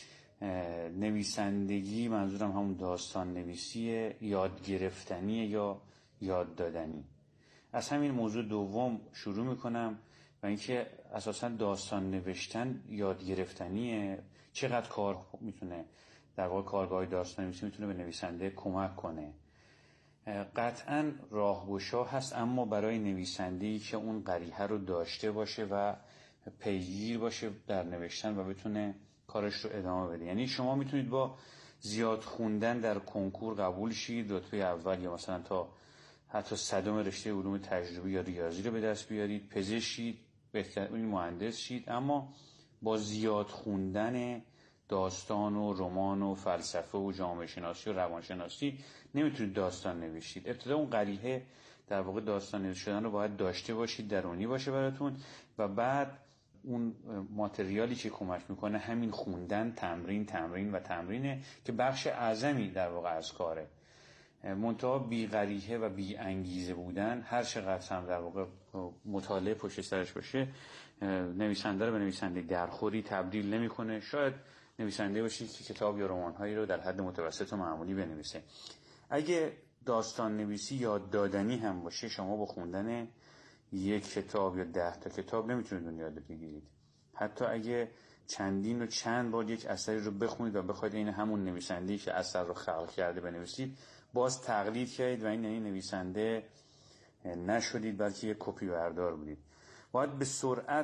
نویسندگی منظورم همون داستان نویسی یاد گرفتنی یا یاد دادنی. از همین موضوع دوم شروع میکنم و اینکه اساسا داستان نوشتن یاد گرفتنیه، چقدر کار میتونه در واقع کارگاه داستان نویسی میتونه به نویسنده کمک کنه. قطعا راهگشا هست، اما برای نویسنده‌ای که اون قریحه رو داشته باشه و پیگیر باشه در نوشتن و بتونه کارش رو ادامه بده. یعنی شما میتونید با زیاد خوندن در کنکور قبول شید، رتبه اول یا مثلا تا حتی صدم رشته علوم تجربی یا ریاضی رو به دست بیارید، پزشک شید، بهترین مهندس شید، اما با زیاد خوندن داستان و رمان و فلسفه و جامعه شناسی و روانشناسی نمیتونید داستان نویسید. ابتدا اون قریحه در واقع داستان نویس شدن رو باید داشته باشید، درونی باشه براتون، و بعد اون ماتریالی که کمک میکنه همین خوندن، تمرینه که بخش اعظمی در واقع از کاره. منتها بی قریحه و بی انگیزه بودن، هر چقدر هم در واقع مطالعه پشت سرش باشه، نویسنده رو به نویسنده درخوری تبدیل نمیکنه. شاید نویسنده باشید که کتاب یا رمان‌هایی رو در حد متوسط و معمولی بنویسه. اگه داستان نویسی یاد دادنی هم باشه، شما با خوندن یک کتاب یا 10 تا کتاب نمیتونید اون یاد بگیرید. حتی اگه چند بار یک اثری رو بخونید و بخواید این همون نویسنده‌ای که اثر رو خلق کرده بنویسید، باز تقلید کردید و این نویسنده نشدید، بلکه یک کپی بردار بودید. باید به سرعت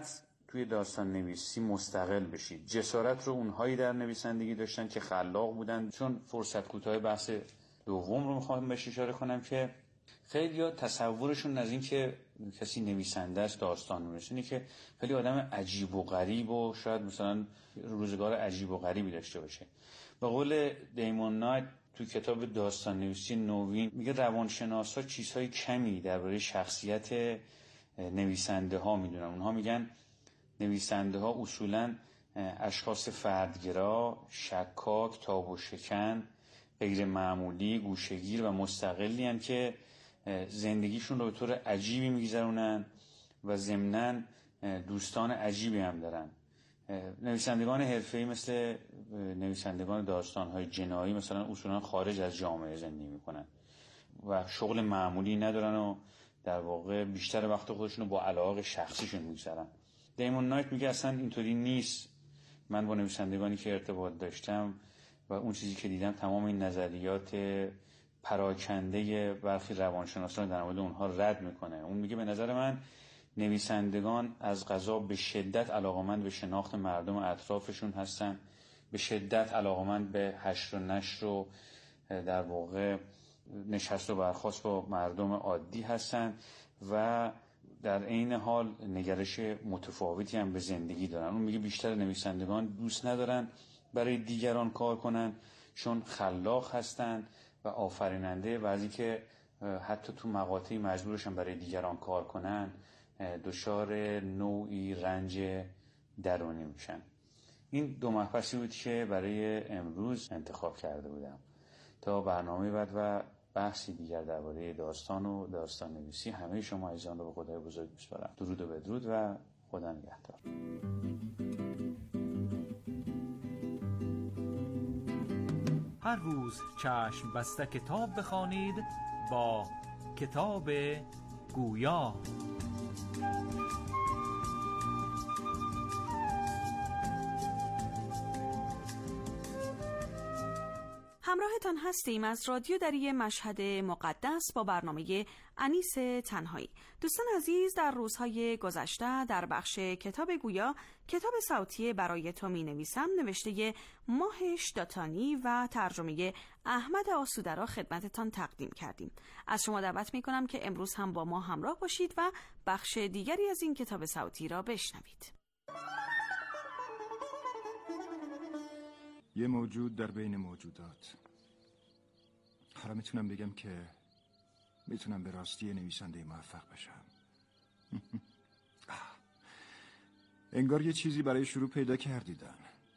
توی داستان نویسی مستقل بشید. جسارت رو اونهایی در نویسندگی داشتن که خلاق بودن. چون فرصت کوتاه بحث دوم رو میخوام بهش اشاره کنم که خیلی‌ها تصورشون از این که کسی نویسنده است داستان نویس اینه که خیلی آدم عجیب و غریب و شاید مثلا روزگار عجیب و غریبی داشته باشه. به قول دیمون نایت تو کتاب داستان نویسی نوین میگه روانشناسا چیزهای کمی درباره شخصیت نویسنده ها میدونن. اونها میگن نویسنده ها اصولاً اشخاص فردگرا، شکاک، تاب و شکن، غیر معمولی، گوشه‌گیر و مستقلی هستند که زندگیشون رو به طور عجیبی میگذرونن و ضمناً دوستان عجیبی هم دارن. نویسندگان حرفه‌ای مثل نویسندگان داستان‌های جنایی مثلا اصولاً خارج از جامعه زندگی میکنن و شغل معمولی ندارن و در واقع بیشتر وقت خودشون رو با علاقه شخصیشون میگذرن. دیمون نایت میگه اصلا اینطوری نیست. من با نویسندگانی که ارتباط داشتم و اون چیزی که دیدم تمام این نظریات پراکنده برخی روانشناسان در مورد اونها رد میکنه. اون میگه به نظر من نویسندگان از قضا به شدت علاقمند به شناخت مردم اطرافشون هستن، به شدت علاقمند به حشر و نشر و در واقع نشست و برخاست با مردم عادی هستن و در عین حال نگرش متفاوتی هم به زندگی دارن. اون میگه بیشتر نویسندگان دوست ندارن برای دیگران کار کنن چون خلاق هستن و آفریننده و از اینکه حتی تو مقاطعی مجبورشن برای دیگران کار کنن دچار نوعی رنج درونی میشن. این دو مبحثی بود که برای امروز انتخاب کرده بودم. تا برنامه بعد و بحثی دیگر درباره داستان و داستان نویسی همه شما عزیزان رو به خدای بزرگ میسپارم. درود و بدرود و خدا نگهدار. هر روز چشم بسته کتاب بخوانید با کتاب گویا. همراهتان هستیم از رادیو دری مشهد مقدس با برنامه انیس تنهایی. دوستان عزیز، در روزهای گذشته در بخش کتاب گویا کتاب صوتی برای تو می نویسم نوشته ماهش داتانی و ترجمه احمد آسوده را خدمتتان تقدیم کردیم. از شما دعوت می کنم که امروز هم با ما همراه باشید و بخش دیگری از این کتاب صوتی را بشنوید. یه موجود در بین موجودات. حالا میتونم بگم که میتونم به راستی نویسنده موفق بشم. انگار یه چیزی برای شروع پیدا کردیدن.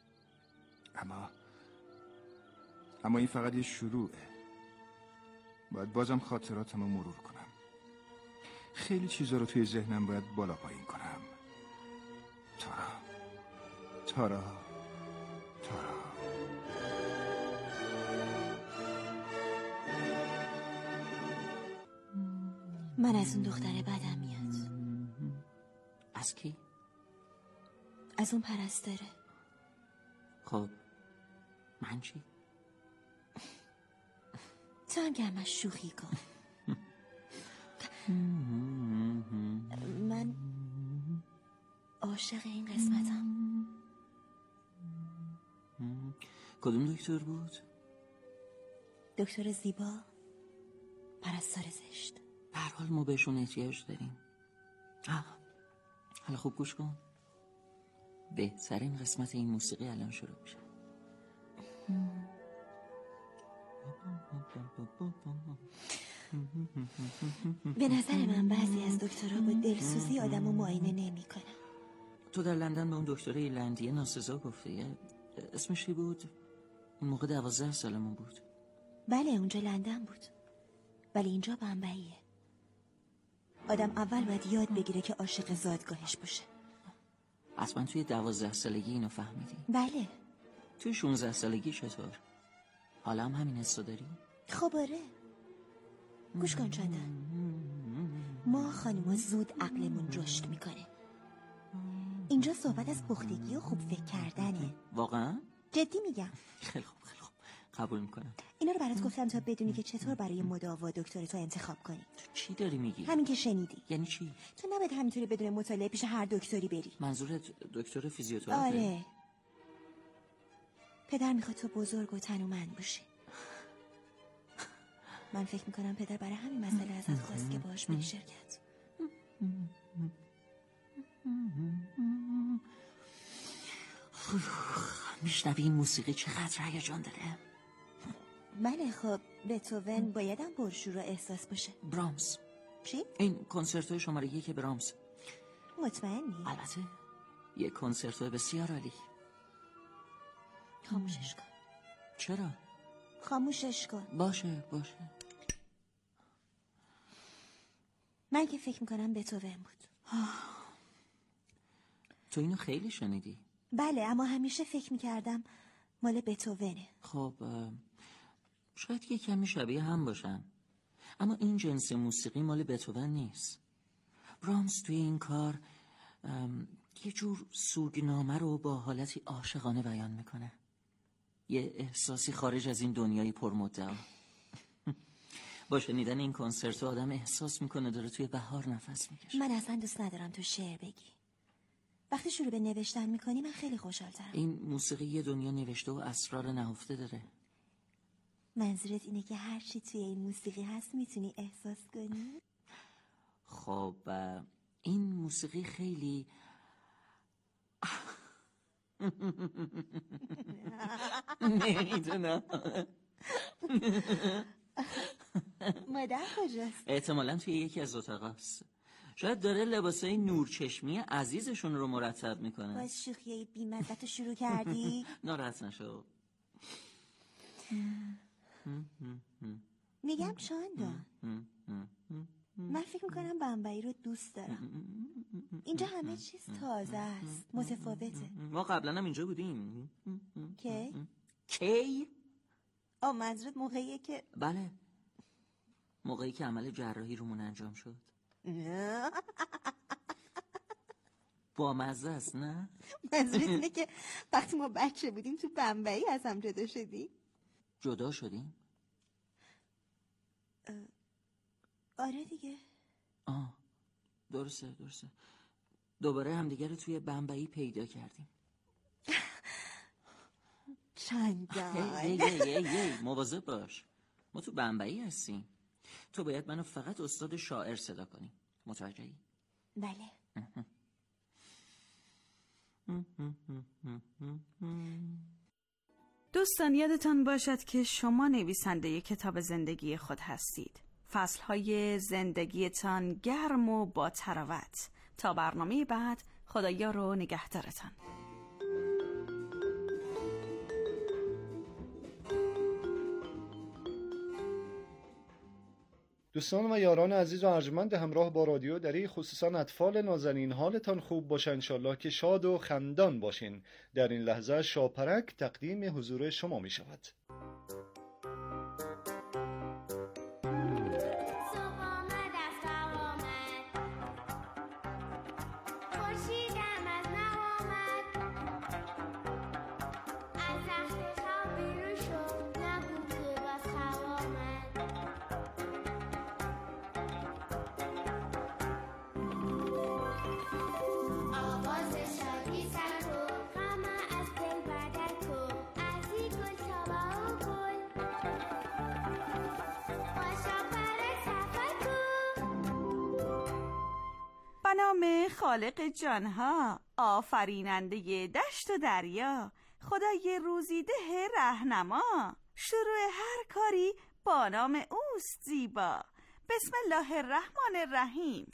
اما این فقط یه شروعه. باید بازم خاطراتمو مرور کنم. خیلی چیزا رو توی ذهنم باید بالا پایین کنم. تارا من از اون دختره بدم میاد. از کی؟ از اون پرستاره. خب من چی؟ تو هم گرمش شوخی کن. من عاشق این قسمتم. کدوم دکتر بود؟ دکتر زیبا، پرستار زشت. به هر حال ما بهشون احتیاج داریم. حالا خوب گوش کن. بهترین قسمت این موسیقی الان شروع میشه. به نظر من بعضی از دکترها با دلسوزی آدمو معاینه نمی‌کنن. تو در لندن به اون دکتر ایرلندی ناسزا گفتی؟ اسمش چی بود؟ اون موقع 12 سالمون بود. بله اونجا لندن بود، ولی اینجا بمبئیه. آدم اول باید یاد بگیره که عاشق زادگاهش باشه. حتما توی 12 سالگی اینو فهمیدی؟ بله. توی 16 سالگی چطور؟ حالا هم همین حسو داری؟ خب آره. گوش کن چندن. ما خانوما زود عقلمون رشد میکنه. اینجا صحبت از پختگی و خوب فکر کردنه. واقعا؟ جدی میگم. خیلی خوب. قبول میکنم. اینا رو برات گفتم تا بدونی که چطور برای مداوا دکترتو انتخاب کنی. چی داری میگی؟ همین که شنیدی. یعنی چی؟ تو نباید همینطوری بدون مطالعه پیش هر دکتری بری. منظورت دکتر فیزیوتراپی؟ آره. پدر میخواد تو بزرگ و تنومند باشی. من فکر میکنم پدر برای همین مسئله ازت خواست که باهاش بری شرکت. میشنوی این موسیقی چقدر هیجان داره؟ بله خب بتوون بایدم پرشور و احساس باشه. برامس. چی؟ این کنسرتو شماره 1 برامس. مطمئنی؟ البته یک کنسرتو بسیار عالی. خاموشش کن. چرا؟ خاموشش کن. باشه. من که فکر میکنم بتوون بود. تو اینو خیلی شنیدی؟ بله اما همیشه فکر میکردم مال بتوونه. خب شاید یه کمی شبیه هم باشن، اما این جنس موسیقی مال بتوون نیست. برامس توی این کار یه جور سوگنامه رو با حالتی عاشقانه بیان میکنه، یه احساسی خارج از این دنیای پرمدعا. با شنیدن این کنسرت آدم احساس میکنه داره توی بهار نفس میکشه. من اصلا دوست ندارم تو شعر بگی. وقتی شروع به نوشتن میکنی من خیلی خوشحال‌ترم. این موسیقی یه دنیا نوشته و اسرار نهفته داره. منظورت اینه که هر چی توی این موسیقی هست میتونی احساس کنی؟ خب این موسیقی خیلی نمیدونم. مادر کجاست؟ احتمالاً توی یکی از اتاقاست. شاید داره لباسای نورچشمی عزیزشون رو مرتب میکنه. باز شوخی بی‌مزه‌تو شروع کردی؟ ناراحت نشو. میگم چندان. من فکر میکنم بمبئی رو دوست دارم. اینجا همه چیز تازه است، متفاوته. ما قبلا هم اینجا بودیم. کی؟ منظورت موقعیه که بله، موقعی که عمل جراحی رومون انجام شد. با مزه است نه؟ منظورت اینه که وقتی ما بچه بودیم تو بمبئی از هم جدا شدیم؟ جدا شدیم؟ آره دیگه. درسته. دوباره همدیگه رو توی بمبئی پیدا کردیم. چندان. مواظب باش، ما تو بمبئی هستیم. تو باید منو فقط استاد شاعر صدا کنی، متوجهی؟ بله. دوستان یادتان باشد که شما نویسنده کتاب زندگی خود هستید. فصلهای زندگیتان گرم و با تراوت. تا برنامه بعد، خدایا رو نگهدارتان. دوستان و یاران عزیز و ارجمند همراه با رادیو دری، خصوصا اطفال نازنین، حالتان خوب باشه انشالله که شاد و خندان باشین. در این لحظه شاپرک تقدیم حضور شما می شود. به نام خالق جانها، آفریننده دشت و دریا، خدای روزیده رهنما، شروع هر کاری با نام اوست زیبا. بسم الله الرحمن الرحیم.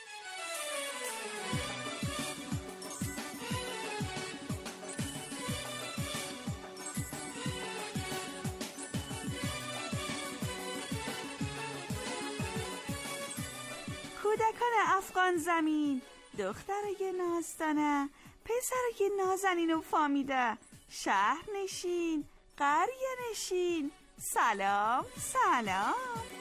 کودکان افغان زمین، دخترای نازدانه، پسرای نازنین و فامیده، شهر نشین، قریه نشین، سلام سلام.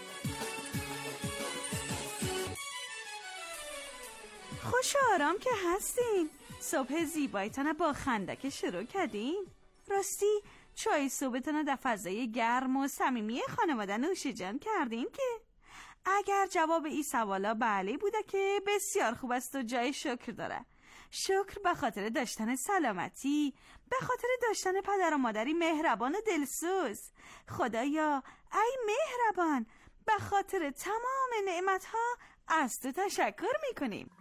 خوش آرام که هستین. صبح زیبایتان با خندک شروع کردین. راستی چای صبحتون رو در فضای گرم و صمیمی خانواده نوش جان کردین که؟ اگر جواب این سوالا بله بوده که بسیار خوب است و جای شکر داره. شکر به خاطر داشتن سلامتی، به خاطر داشتن پدر و مادری مهربان و دلسوز. خدایا ای مهربان، به خاطر تمام نعمتها از تو تشکر میکنیم.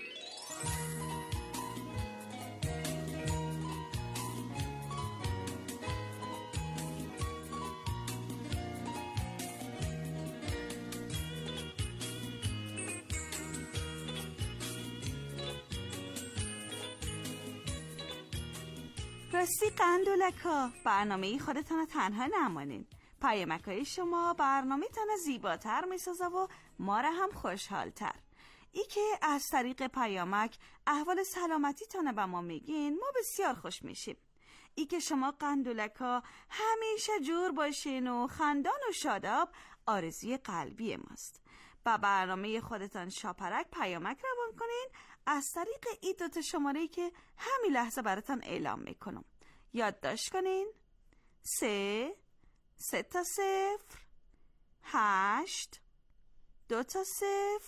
راستی قندولکا، برنامه خودتان تنها نمانین. پیامک‌های شما برنامه تان زیباتر میسازه و ما را هم خوشحالتر. ای که از طریق پیامک احوال سلامتی تانه به ما میگین ما بسیار خوش میشیم. ای که شما قندولکا همیشه جور باشین و خندان و شاداب آرزوی قلبی ماست. با برنامه خودتان شاپرک پیامک روان کنین از طریق این دوتا شماره‌ای که همین لحظه براتان اعلام میکنم. یادداشت کنین 3 تا 0 8 2 تا 0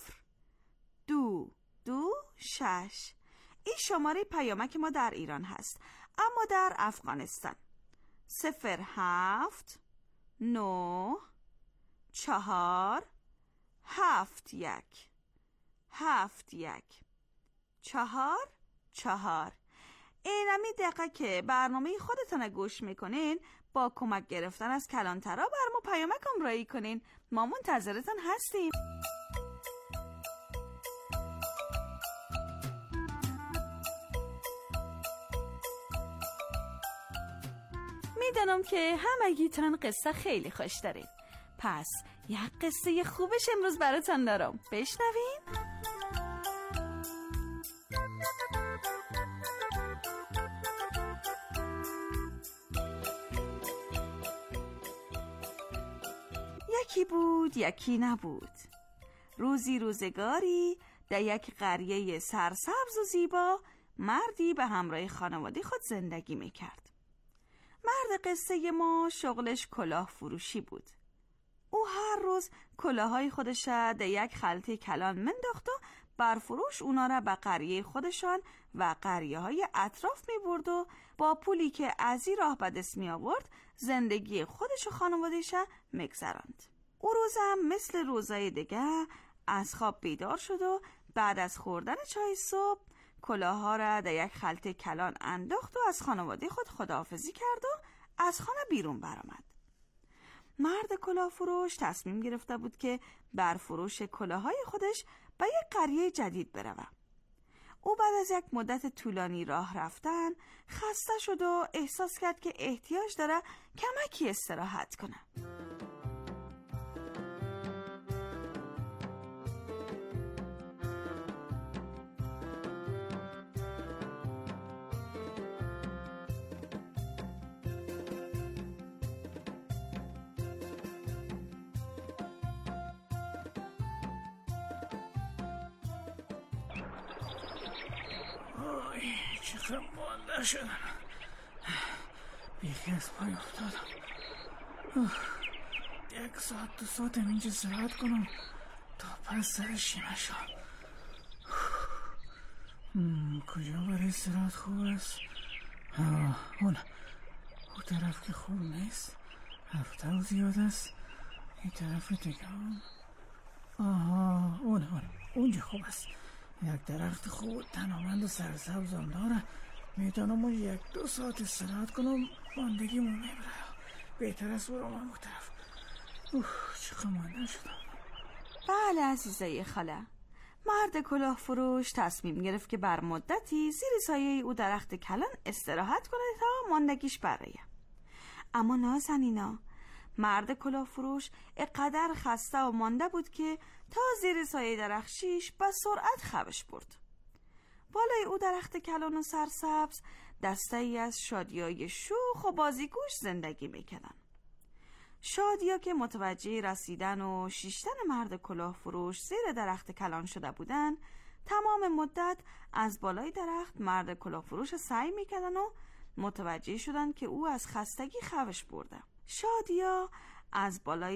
2 2 6. این شماره پیامک ما در ایران هست، اما در افغانستان 07 9 4 7 1 7 1 4 4. اینمی دقیقه که برنامه خودتان گوش میکنین با کمک گرفتن از کلانترا بر ما پیامک امرایی کنین. ما منتظرتان هستیم. میدانم که همگیتان قصه خیلی خوش دارید، پس یک قصه خوبش امروز براتان دارم، بشنوین. یکی بود یکی نبود. روزی روزگاری در یک قریه سرسبز و زیبا مردی به همراه خانواده خود زندگی میکرد. مرد قصه ما شغلش کلاه فروشی بود. او هر روز کلاههای خودش در یک خلطه کلان منداخت و برفروش اونا را به قریه خودشان و قریه های اطراف می برد و با پولی که از این راه به دست می آورد زندگی خودش و خانواده‌اش میگذراند. او روزم مثل روزای دیگه از خواب بیدار شد و بعد از خوردن چای صبح کلاه‌ها را در یک خلطه کلان انداخت و از خانواده خود خداحافظی کرد و از خانه بیرون برآمد. مرد کلاه فروش تصمیم گرفته بود که بر فروش کلاه‌های خودش به یک قریه جدید برود. او بعد از یک مدت طولانی راه رفتن خسته شد و احساس کرد که احتیاج داره کمکی استراحت کنه. چقدر مانده شدم، بیخی از پای افتادم. 1 ساعت 2 ساعت اینجا استراحت کنم تا پس سر شیمه شام. کجا برای استراحت خوب است؟ اون طرف که خوب نیست، هفته زیاد است. این طرف دیگه اونجا خوب است. یک درخت خوب تنومند و سرسبز هم داره. میتونم 1-2 ساعت استراحت کنم، ماندگی مو میبره. بهتر است برام اون طرف. چقدر مانده شدم. بله عزیزه خاله، مرد کلاه فروش تصمیم گرفت که بر مدتی زیر سایه او درخت کلان استراحت کنه تا ماندگیش برایه. اما نازنینا، مرد کلاه فروش اقدر خسته و مانده بود که تا زیر سایه درخشیش با سرعت خوابش برد. بالای او درخت کلان و سرسبز دسته ای از شادیای شوخ و بازیگوش زندگی میکردن. شادیا که متوجه رسیدن و شیشتن مرد کلاه فروش زیر درخت کلان شده بودن، تمام مدت از بالای درخت مرد کلاه فروش سعی میکردن و متوجه شدند که او از خستگی خوش برده. شادیا از بالای